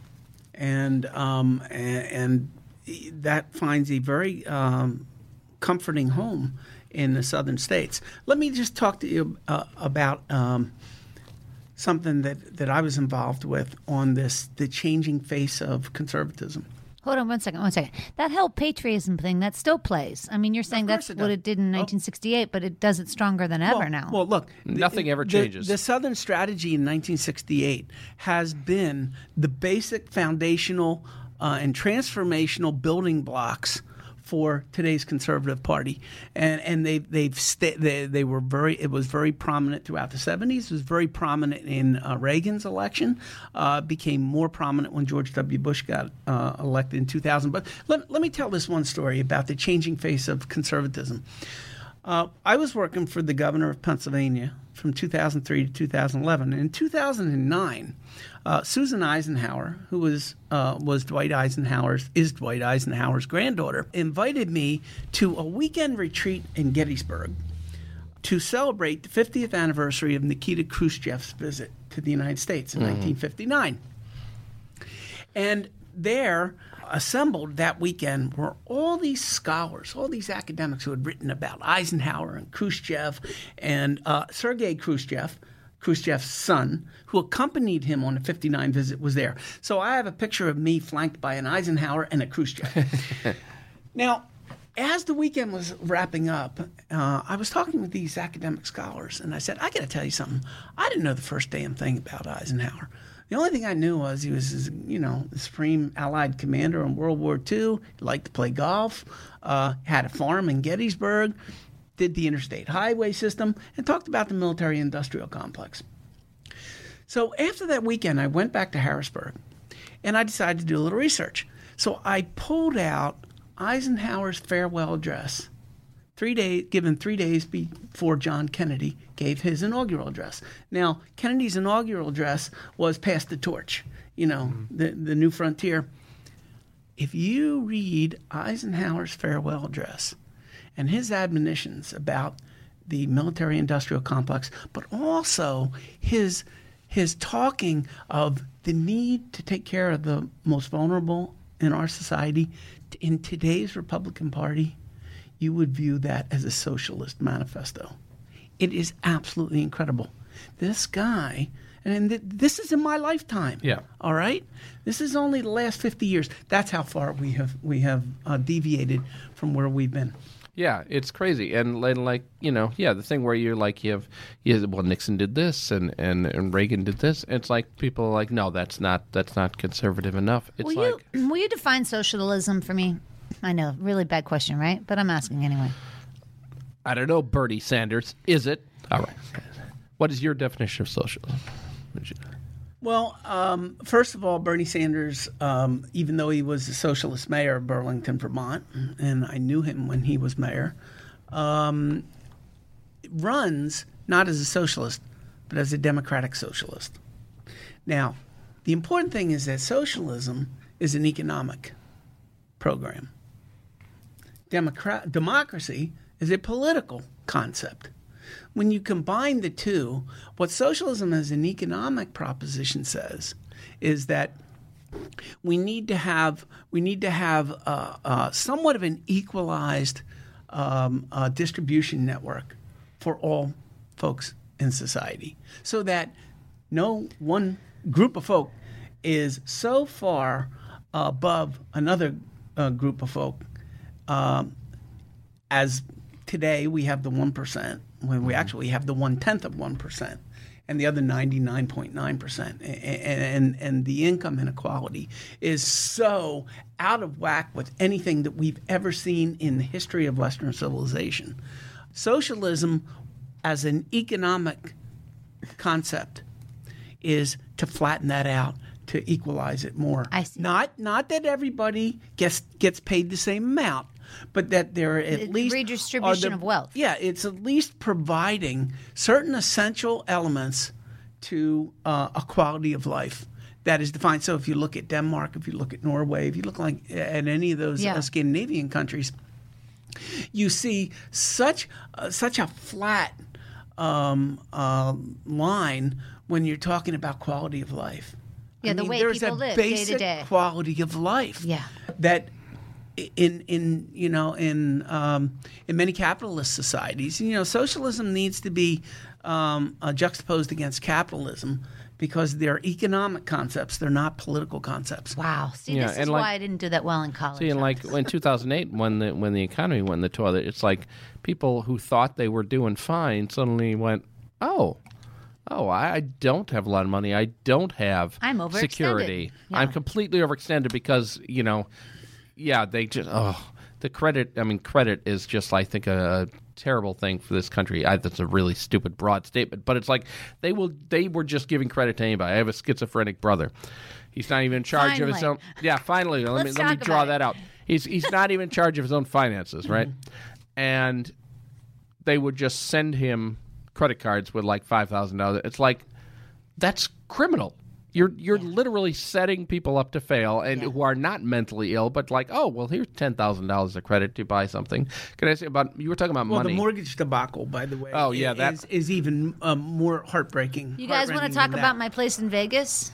And, um, and, and that finds a very um, comforting home in the Southern states. Let me just talk to you uh, about um, something that, that I was involved with on this, the changing face of conservatism. Hold on one second, one second. That whole patriotism thing, that still plays. I mean, you're saying course that's it what does. it did in nineteen sixty-eight, but it does it stronger than ever well, now. Well, look, Nothing the, ever the- changes. The Southern strategy in nineteen sixty-eight has been the basic foundational uh, and transformational building blocks for today's conservative party, and and they they've sta- they they were very it was very prominent throughout the seventies. It was very prominent in uh, Reagan's election. Uh, became more prominent when George W. Bush got uh, elected in two thousand. But let let me tell this one story about the changing face of conservatism. Uh, I was working for the governor of Pennsylvania from two thousand three to two thousand eleven. And in two thousand nine, uh, Susan Eisenhower, who was uh, was Dwight Eisenhower's is Dwight Eisenhower's granddaughter, invited me to a weekend retreat in Gettysburg to celebrate the fiftieth anniversary of Nikita Khrushchev's visit to the United States in nineteen fifty-nine. And there, assembled that weekend, were all these scholars, all these academics who had written about Eisenhower and Khrushchev, and uh, Sergei Khrushchev, Khrushchev's son, who accompanied him on the fifty-nine visit, was there. So I have a picture of me flanked by an Eisenhower and a Khrushchev. Now, as the weekend was wrapping up, uh, I was talking with these academic scholars, and I said, I got to tell you something. I didn't know the first damn thing about Eisenhower. The only thing I knew was he was, you know, the Supreme Allied Commander in World War Two. He liked to play golf, uh, had a farm in Gettysburg, did the interstate highway system, and talked about the military-industrial complex. So after that weekend, I went back to Harrisburg, and I decided to do a little research. So I pulled out Eisenhower's farewell address, three days, given three days before John Kennedy gave his inaugural address. Now, Kennedy's inaugural address was pass the torch, you know, mm-hmm. the, the new frontier. If you read Eisenhower's farewell address and his admonitions about the military-industrial complex, but also his his talking of the need to take care of the most vulnerable in our society, in today's Republican Party, you would view that as a socialist manifesto. It is absolutely incredible. This guy, and th- this is in my lifetime. Yeah. All right. This is only the last fifty years. That's how far we have we have uh, deviated from where we've been. Yeah, it's crazy, and, and like you know, yeah, the thing where you're like you have, you have, well, Nixon did this, and, and, and Reagan did this. It's like people are like, no, that's not that's not conservative enough. It's will like, you will you define socialism for me? I know, really bad question, right? But I'm asking anyway. I don't know, Bernie Sanders. Is it? All right. What is your definition of socialism? Well, um, first of all, Bernie Sanders, um, even though he was the socialist mayor of Burlington, Vermont, and I knew him when he was mayor, um, runs not as a socialist, but as a democratic socialist. Now, the important thing is that socialism is an economic program. Democrat- democracy is a political concept. When you combine the two, what socialism as an economic proposition says is that we need to have we need to have uh, uh, somewhat of an equalized um, uh, distribution network for all folks in society, so that no one group of folk is so far above another uh, group of folk. Um, as today we have the one percent. When we actually have the one-tenth of one percent and the other ninety-nine point nine percent. And, and, and the income inequality is so out of whack with anything that we've ever seen in the history of Western civilization. Socialism as an economic concept is to flatten that out, to equalize it more. I see. Not, not that everybody gets, gets paid the same amount, but that there at The least redistribution the, of wealth. Yeah, it's at least providing certain essential elements to uh, a quality of life that is defined. So if you look at Denmark, if you look at Norway, if you look like at any of those Yeah. uh, Scandinavian countries, you see such uh, such a flat um, uh, line when you're talking about quality of life. Yeah, I the mean, way there's people a live day to basic day. quality of life. Yeah. That in in you know in um, in many capitalist societies, you know, socialism needs to be um, uh, juxtaposed against capitalism because they're economic concepts; they're not political concepts. Wow. See, Yeah, this is and like- why I didn't do that well in college. See, and like in two thousand eight, when the when the economy went in the toilet, it's like people who thought they were doing fine suddenly went, "Oh, oh, I I don't have a lot of money. I don't have I'm overextended." security. Yeah. I'm completely overextended because you know, yeah, they just oh the credit. I mean, credit is just I think a, a terrible thing for this country. I, that's a really stupid broad statement, but it's like they will they were just giving credit to anybody. I have a schizophrenic brother. He's not even in charge of his Finally. own. Yeah, finally. Let me Let's let me talk draw about it. that out. He's he's not even in charge of his own finances, right? And they would just send him credit cards with like five thousand dollars. It's like that's criminal. You're you're literally setting people up to fail, and Yeah. who are not mentally ill, but like, oh well, here's ten thousand dollars of credit to buy something. Can I say about you were talking about Well, money? the mortgage debacle, by the way, Oh, yeah, is, that- is even um, more heartbreaking. You guys want to heartrending talk than about that. my place in Vegas?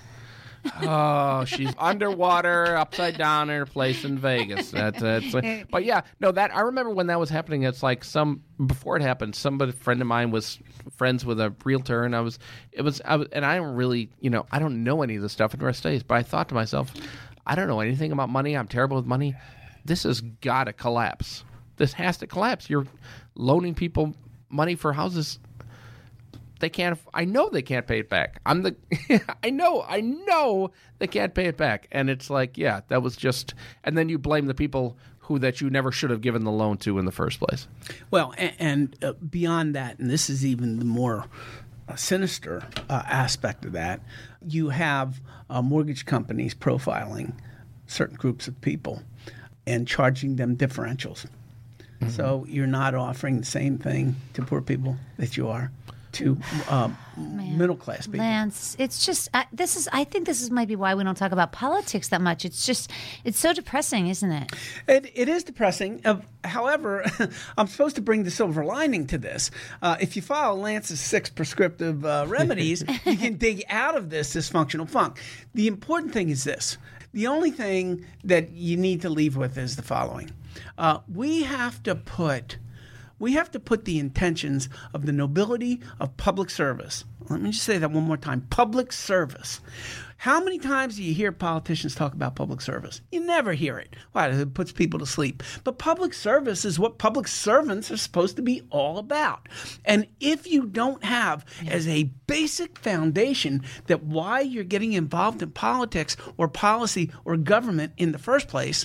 Oh, she's underwater, upside down in her place in Vegas. That's, that's but yeah, no, that I remember when that was happening. It's like some before it happened. Somebody, a friend of mine, was friends with a realtor, and I was, it was, I was, and I don't really, you know, I don't know any of this stuff in the rest of days. But I thought to myself, I don't know anything about money. I'm terrible with money. This has got to collapse. This has to collapse. You're loaning people money for houses. they can't. I know they can't pay it back. I'm the. I know. I know they can't pay it back. And it's like, yeah, that was just. And then you blame the people who that you never should have given the loan to in the first place. Well, and, and uh, beyond that, and this is even the more uh, sinister uh, aspect of that, you have uh, mortgage companies profiling certain groups of people and charging them differentials. Mm-hmm. So you're not offering the same thing to poor people that you are to uh, middle class people. Lance, it's just uh, this is. I think this is maybe why we don't talk about politics that much. It's just it's so depressing, isn't it? It, it is depressing. Uh, however, I'm supposed to bring the silver lining to this. Uh, if you follow Lance's six prescriptive uh, remedies, you can dig out of this dysfunctional funk. The important thing is this. The only thing that you need to leave with is the following. Uh, we have to put we have to put the intentions of the nobility of public service. Let me just say that one more time. Public service. How many times do you hear politicians talk about public service? You never hear it. Why? It puts people to sleep. But public service is what public servants are supposed to be all about. And if you don't have as a basic foundation that why you're getting involved in politics or policy or government in the first place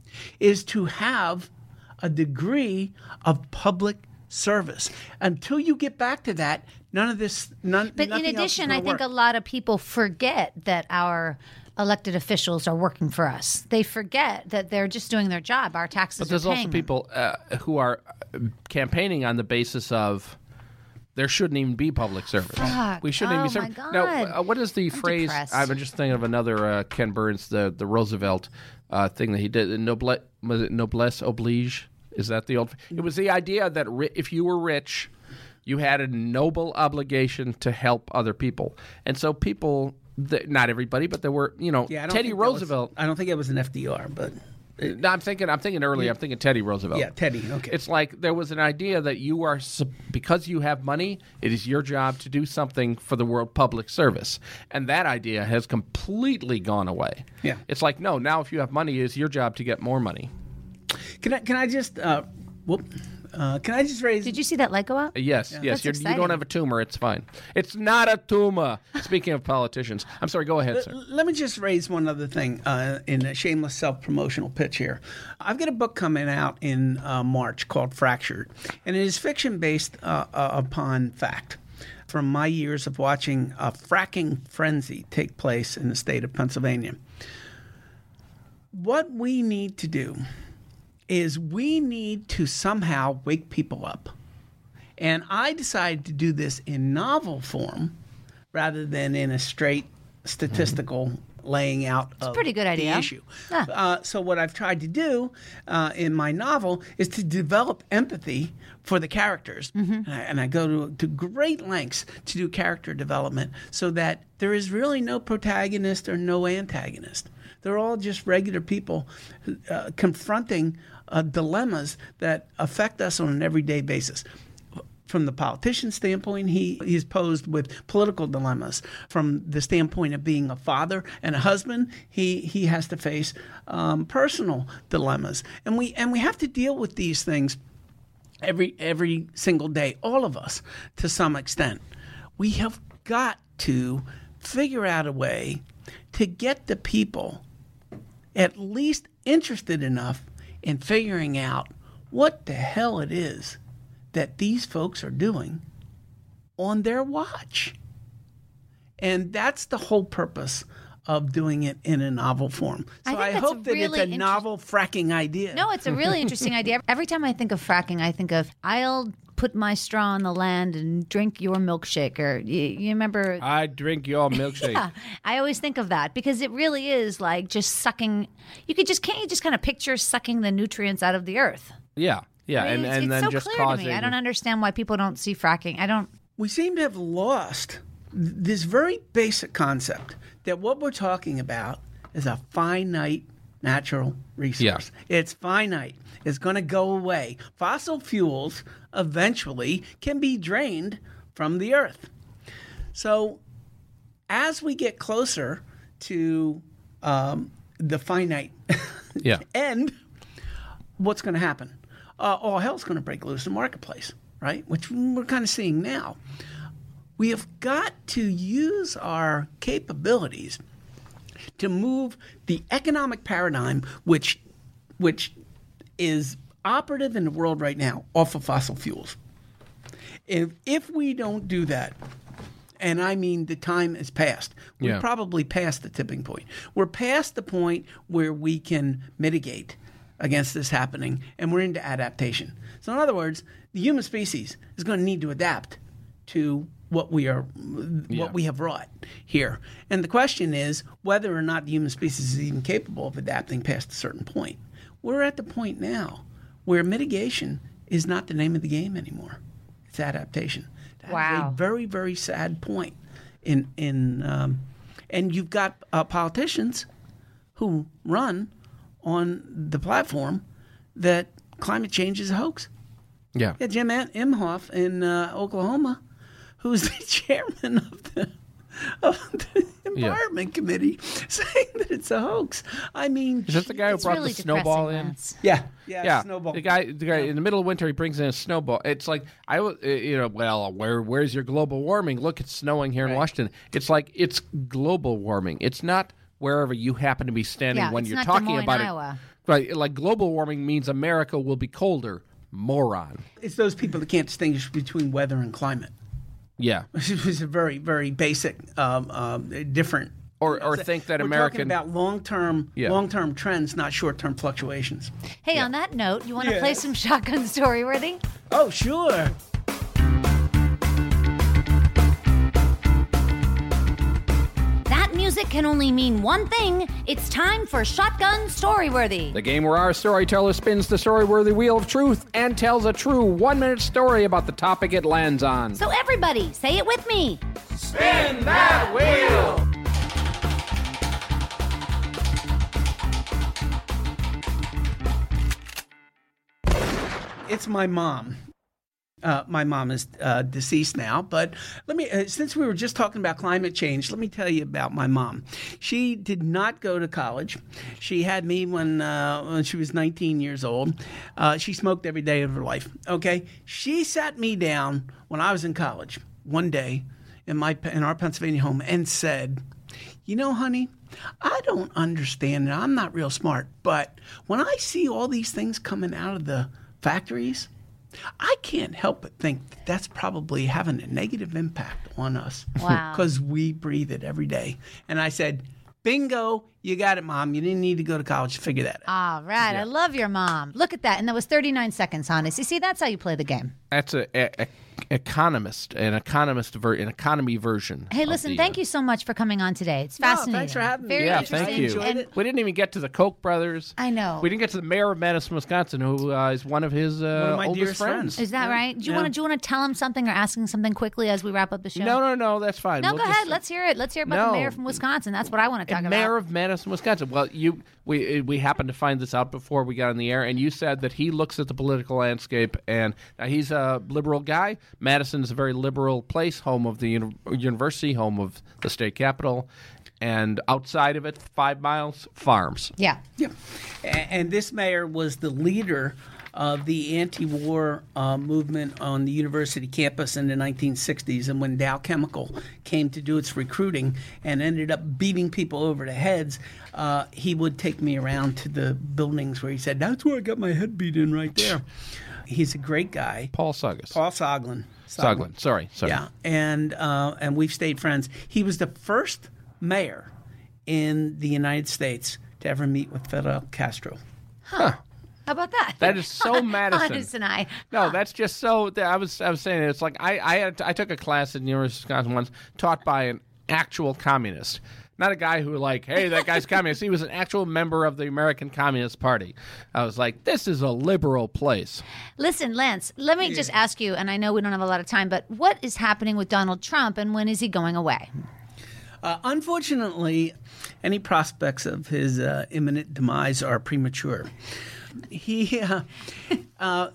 is to have a degree of public service. Until you get back to that, none of this, none. But in addition, I think work. a lot of people forget that our elected officials are working for us. They forget that they're just doing their job. Our taxes. But there's are also paying people uh, who are campaigning on the basis of there shouldn't even be public service. Fuck. We shouldn't Oh, even be my serving. God. Now, uh, what is the I'm phrase? depressed. I'm just thinking of another uh, Ken Burns, the the Roosevelt uh, thing that he did. Noble, was it noblesse oblige? Is that the old? It was the idea that ri- if you were rich, you had a noble obligation to help other people, and so people. Th- not everybody, but there were, you know, Yeah, I don't Teddy think that was- Roosevelt. I don't think it was an F D R, but No, I'm thinking. I'm thinking earlier. I'm thinking Teddy Roosevelt. yeah, Teddy. Okay. It's like there was an idea that you are sup- because you have money, it is your job to do something for the world public service, and that idea has completely gone away. Yeah. It's like no, now if you have money, it's your job to get more money. Can I? Can I just? Uh, whoop. Uh, can I just raise? Did you see that light go out? Yes, yes. That's You're, you exciting. don't have a tumor. It's fine. It's not a tumor. Speaking of politicians, I'm sorry. Go ahead, sir. Let me just raise one other thing uh, in a shameless self-promotional pitch here. I've got a book coming out in uh, March called Fractured, and it is fiction based uh, uh, upon fact. From my years of watching a fracking frenzy take place in the state of Pennsylvania. What we need to do is we need to somehow wake people up. And I decided to do this in novel form rather than in a straight statistical laying out of pretty good idea. the issue. Yeah. Uh, so what I've tried to do uh, in my novel is to develop empathy for the characters. Mm-hmm. And, I, and I go to, to great lengths to do character development so that there is really no protagonist or no antagonist. They're all just regular people uh, confronting uh, dilemmas that affect us on an everyday basis. From the politician's standpoint, he he's posed with political dilemmas. From the standpoint of being a father and a husband, he he has to face um, personal dilemmas, and we and we have to deal with these things every every single day. All of us, to some extent, we have got to figure out a way to get the people at least interested enough in figuring out what the hell it is that these folks are doing on their watch. And that's the whole purpose of doing it in a novel form. So I think I, that's hope that really it's a inter- novel fracking idea. No, it's a really interesting idea. Every time I think of fracking, I think of I'll put my straw in the land and drink your milkshake. Or you, you remember? I drink your milkshake. Yeah, I always think of that because it really is like just sucking. You could just can't you just kind of picture sucking the nutrients out of the earth. Yeah, yeah, I mean, and it's, and it's then so just clear causing. to me. I don't understand why people don't see fracking. I don't. We seem to have lost this very basic concept that what we're talking about is a finite natural resource. Yeah. It's finite. It's going to go away. Fossil fuels eventually can be drained from the earth. So as we get closer to um, the finite Yeah. end, what's going to happen? Uh, all hell's going to break loose in the marketplace, right? Which we're kind of seeing now. We have got to use our capabilities to move the economic paradigm, which, which is operative in the world right now, off of fossil fuels. If, if we don't do that, and I mean the time is past, we're Yeah. probably past the tipping point. We're past the point where we can mitigate against this happening, and we're into adaptation. So in other words, the human species is going to need to adapt to what we are, Yeah. what we have wrought here. And the question is whether or not the human species is even capable of adapting past a certain point. We're at the point now where mitigation is not the name of the game anymore. It's adaptation. That Wow. is a very, very sad point. In in um, and you've got uh, politicians who run on the platform that climate change is a hoax. Yeah. Yeah, Jim Imhoff in uh, Oklahoma, who's the chairman of the, of the Environment Committee, saying that it's a hoax. I mean, Is that the guy who It's brought really the snowball depressing, in? Lance. yeah, yeah, Yeah, snowball. the guy, the guy in the middle of winter, he brings in a snowball. It's like I, was, uh, you know, well, where, where's your global warming? Look, it's snowing here in Washington. It's like it's global warming. It's not wherever you happen to be standing Yeah, when it's you're not Des talking Moines, about Iowa. it. Right, like global warming means America will be colder. Moron. It's those people that can't distinguish between weather and climate. Yeah, Which is a very, very basic, um, um, different. or or think that We're American. talking about long-term, Yeah. long-term trends, not short-term fluctuations. Hey, on that note, you want to Yes. play some Shotgun Storyworthy? Oh, sure. That music can only mean one thing. It's time for Shotgun Storyworthy. The game where our storyteller spins the story-worthy wheel of truth and tells a true one-minute story about the topic it lands on. So everybody, say it with me. Spin that wheel! It's my mom. Uh, my mom is uh, deceased now, but let me. Uh, since we were just talking about climate change, let me tell you about my mom. She did not go to college. She had me when uh, when she was nineteen years old. Uh, she smoked every day of her life. Okay, she sat me down when I was in college one day in my in our Pennsylvania home and said, "You know, honey, I don't understand, and I'm not real smart, but when I see all these things coming out of the factories, I can't help but think that that's probably having a negative impact on us. Wow. Because we breathe it every day." And I said, bingo, you got it, Mom. You didn't need to go to college to figure that out. All right, I love your mom. Look at that. And that was thirty-nine seconds, honest. You see, that's how you play the game. That's a, a, a economist, an economist, ver, an economy version. Hey, of listen, the, thank uh, you so much for coming on today. It's No, fascinating. thanks for having me. Very Yeah, interesting. thank you. enjoyed And it. We didn't even get to the Koch brothers. I know. We didn't get to the mayor of Madison, Wisconsin, who uh, is one of his uh, One of my oldest dearest friends. friends. Is that Yeah. right? Do you Yeah. want to do you want to tell him something or ask him something quickly as we wrap up the show? No, no, no, that's fine. No, We'll go just- ahead. Let's hear it. Let's hear about the No. mayor from Wisconsin. That's what I want to talk And about. mayor of Madison, Wisconsin. Well, you we we happened to find this out before we got on the air, and you said that he looks at the political landscape, and now he's a liberal guy. Madison is a very liberal place, home of the uni- university, home of the state capitol, and outside of it, five miles, farms. Yeah. Yeah. A- And this mayor was the leader of the anti-war uh, movement on the university campus in the nineteen sixties. And when Dow Chemical came to do its recruiting and ended up beating people over the heads, uh, he would take me around to the buildings where he said, "That's where I got my head beat in right there." He's a great guy. Paul Saugus. Paul Soglin. Soglin. Sorry, sorry. Yeah, and uh, and we've stayed friends. He was the first mayor in the United States to ever meet with Fidel Castro. How about that? That is so Madison. Honest and I. No, that's just so. I was I was saying it's like I I, had, I took a class at the University of Wisconsin once, taught by an actual communist, not a guy who like, hey, that guy's communist. He was an actual member of the American Communist Party. I was like, this is a liberal place. Listen, Lance, let me just ask you, and I know we don't have a lot of time, but what is happening with Donald Trump and when is he going away? Uh, unfortunately, any prospects of his uh, imminent demise are premature. He, uh, uh,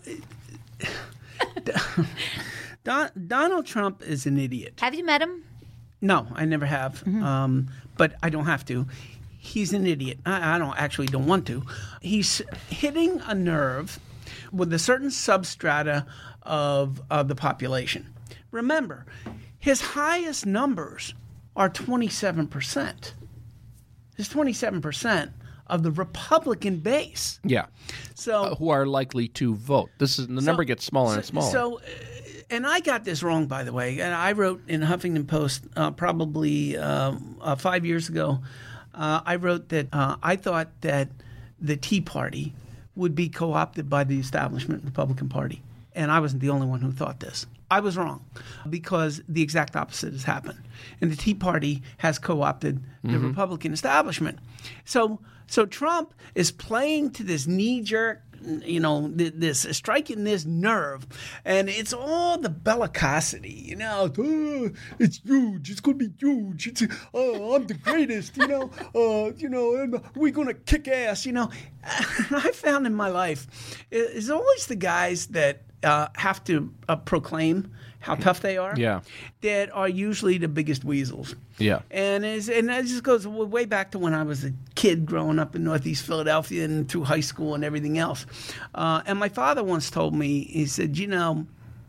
Don, Donald Trump is an idiot. Have you met him? No, I never have, um, but I don't have to. He's an idiot. I, I don't actually don't want to. He's hitting a nerve with a certain substrata of of the population. Remember, his highest numbers are twenty-seven percent. It's twenty-seven percent of the Republican base. Yeah. So Uh, who are likely to vote. This is the so- number gets smaller so, and smaller. So, uh, and I got this wrong, by the way. And I wrote in Huffington Post uh, probably um, uh, five years ago. Uh, I wrote that uh, I thought that the Tea Party would be co-opted by the establishment Republican Party, and I wasn't the only one who thought this. I was wrong, because the exact opposite has happened, and the Tea Party has co-opted the Republican establishment. So, so Trump is playing to this knee-jerk, you know, th- this striking this nerve, and it's all the bellicosity, you know. "Oh, it's huge. It's going to be huge. It's, oh, I'm the greatest, you know. Uh, you know, and we're going to kick ass, you know." I found in my life is always the guys that uh, have to uh, proclaim how tough they are. Yeah. That are usually the biggest weasels. Yeah. And it's, and that just goes way back to when I was a kid growing up in Northeast Philadelphia and through high school and everything else. Uh, and my father once told me, he said, you know,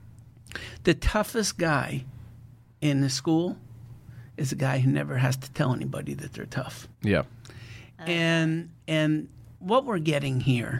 the toughest guy in the school is a guy who never has to tell anybody that they're tough. Yeah. And and what we're getting here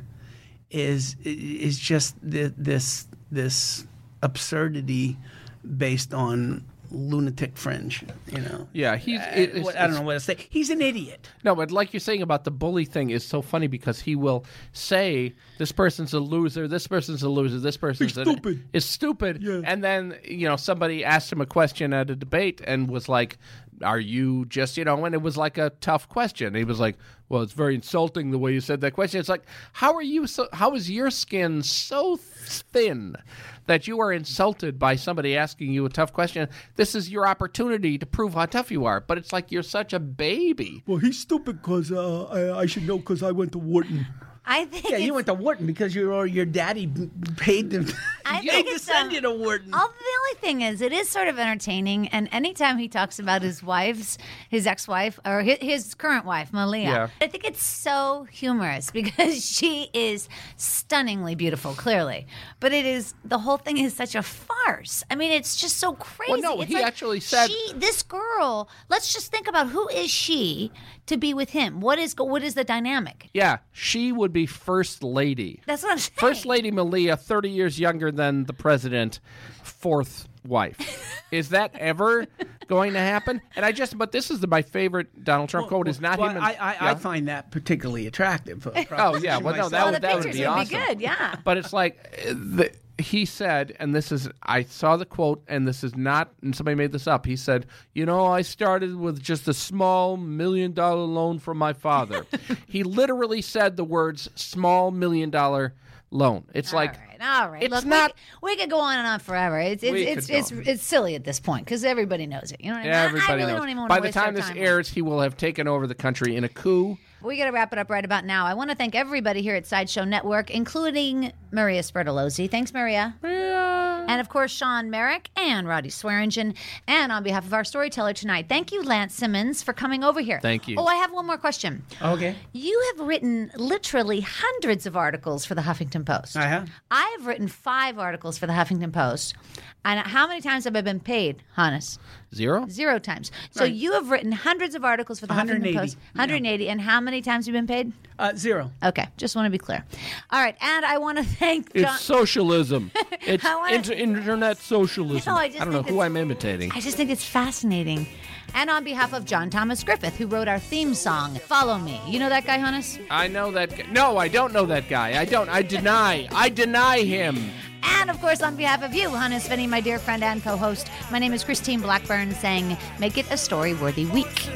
is is just the, this this absurdity based on lunatic fringe, you know. Yeah, he's. I, it- it's- I don't it's- know what to say. He's an idiot. No, but like you're saying about the bully thing is so funny because he will say this person's a loser, this person's a loser, this person's an- stupid. is stupid, and then you know somebody asked him a question at a debate and was like, "Are you just you know?" And it was like a tough question. He was like, "Well, it's very insulting the way you said that question." It's like, how are you? So how is your skin so thin that you are insulted by somebody asking you a tough question? This is your opportunity to prove how tough you are. But it's like you're such a baby. Well, he's stupid because uh, I, I should know because I went to Wharton. I think Yeah, it's, you went to Wharton because your your daddy paid them. I paid think to it's, send um, you to Wharton. All, the only thing is, it is sort of entertaining. And anytime he talks about his wife's, his ex-wife, or his, his current wife, Malia, Yeah. I think it's so humorous because she is stunningly beautiful, clearly. But it is, the whole thing is such a farce. I mean, it's just so crazy. Well, no, It's he like actually said- she, this girl, let's just think about who is she to be with him? What is, what is the dynamic? Yeah, she would be first lady. That's what I'm saying. First Lady Malia, thirty years younger than the president, fourth wife. Is that ever going to happen? And I just, but this is the, my favorite Donald Trump quote is not Well, him. And, I, I, I yeah. find that particularly attractive. uh, Oh, yeah, well, no, that Well, would, the that would pictures be would awesome. be good, yeah. But it's like, uh, the, he said, and this is, I saw the quote, and this is not, and somebody made this up. He said, you know, I started with just a small million dollar loan from my father. He literally said the words small million dollar loan. It's like, all right, all right. it's Look, not- We, we could go on and on forever. It's it's We it's could it's, go. it's silly at this point because everybody knows it. You know what I mean? I- everybody I really knows. don't even want By to the waste time our this time. airs, he will have taken over the country in a coup. We got to wrap it up right about now. I want to thank everybody here at Sideshow Network, including Maria Spertolozzi. Thanks, Maria. And of course, Sean Merrick and Roddy Swearingen. And on behalf of our storyteller tonight, thank you, Lance Simmons, for coming over here. Thank you. Oh, I have one more question. Okay. You have written literally hundreds of articles for the Huffington Post. I have. I have written five articles for the Huffington Post. And how many times have I been paid, Hannes? Zero? Zero times. So you have written hundreds of articles for the one hundred Huffington eighty. Post. one hundred eighty. And how many times have you been paid? Uh, zero. Okay, just want to be clear. All right, and I want to thank John. It's socialism. It's I wanna- inter- internet socialism. No, I just don't know think who it's- I'm imitating. I just think it's fascinating. And on behalf of John Thomas Griffith, who wrote our theme song, Follow Me. You know that guy, Hannes? I know that guy. No, I don't know that guy. I don't. I deny. I deny him. And of course, on behalf of you, Hannes Finney, my dear friend and co-host, my name is Christine Blackburn, saying, make it a story-worthy week.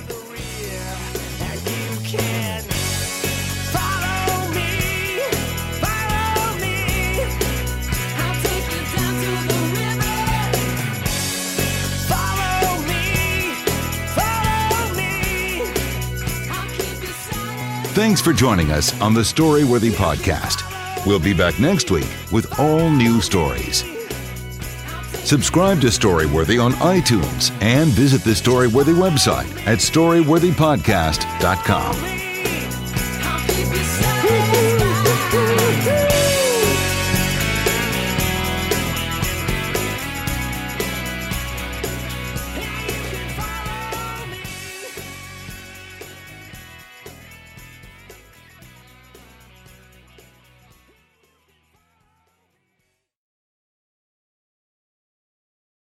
Thanks for joining us on the Storyworthy Podcast. We'll be back next week with all new stories. Subscribe to Storyworthy on iTunes and visit the Storyworthy website at storyworthy podcast dot com.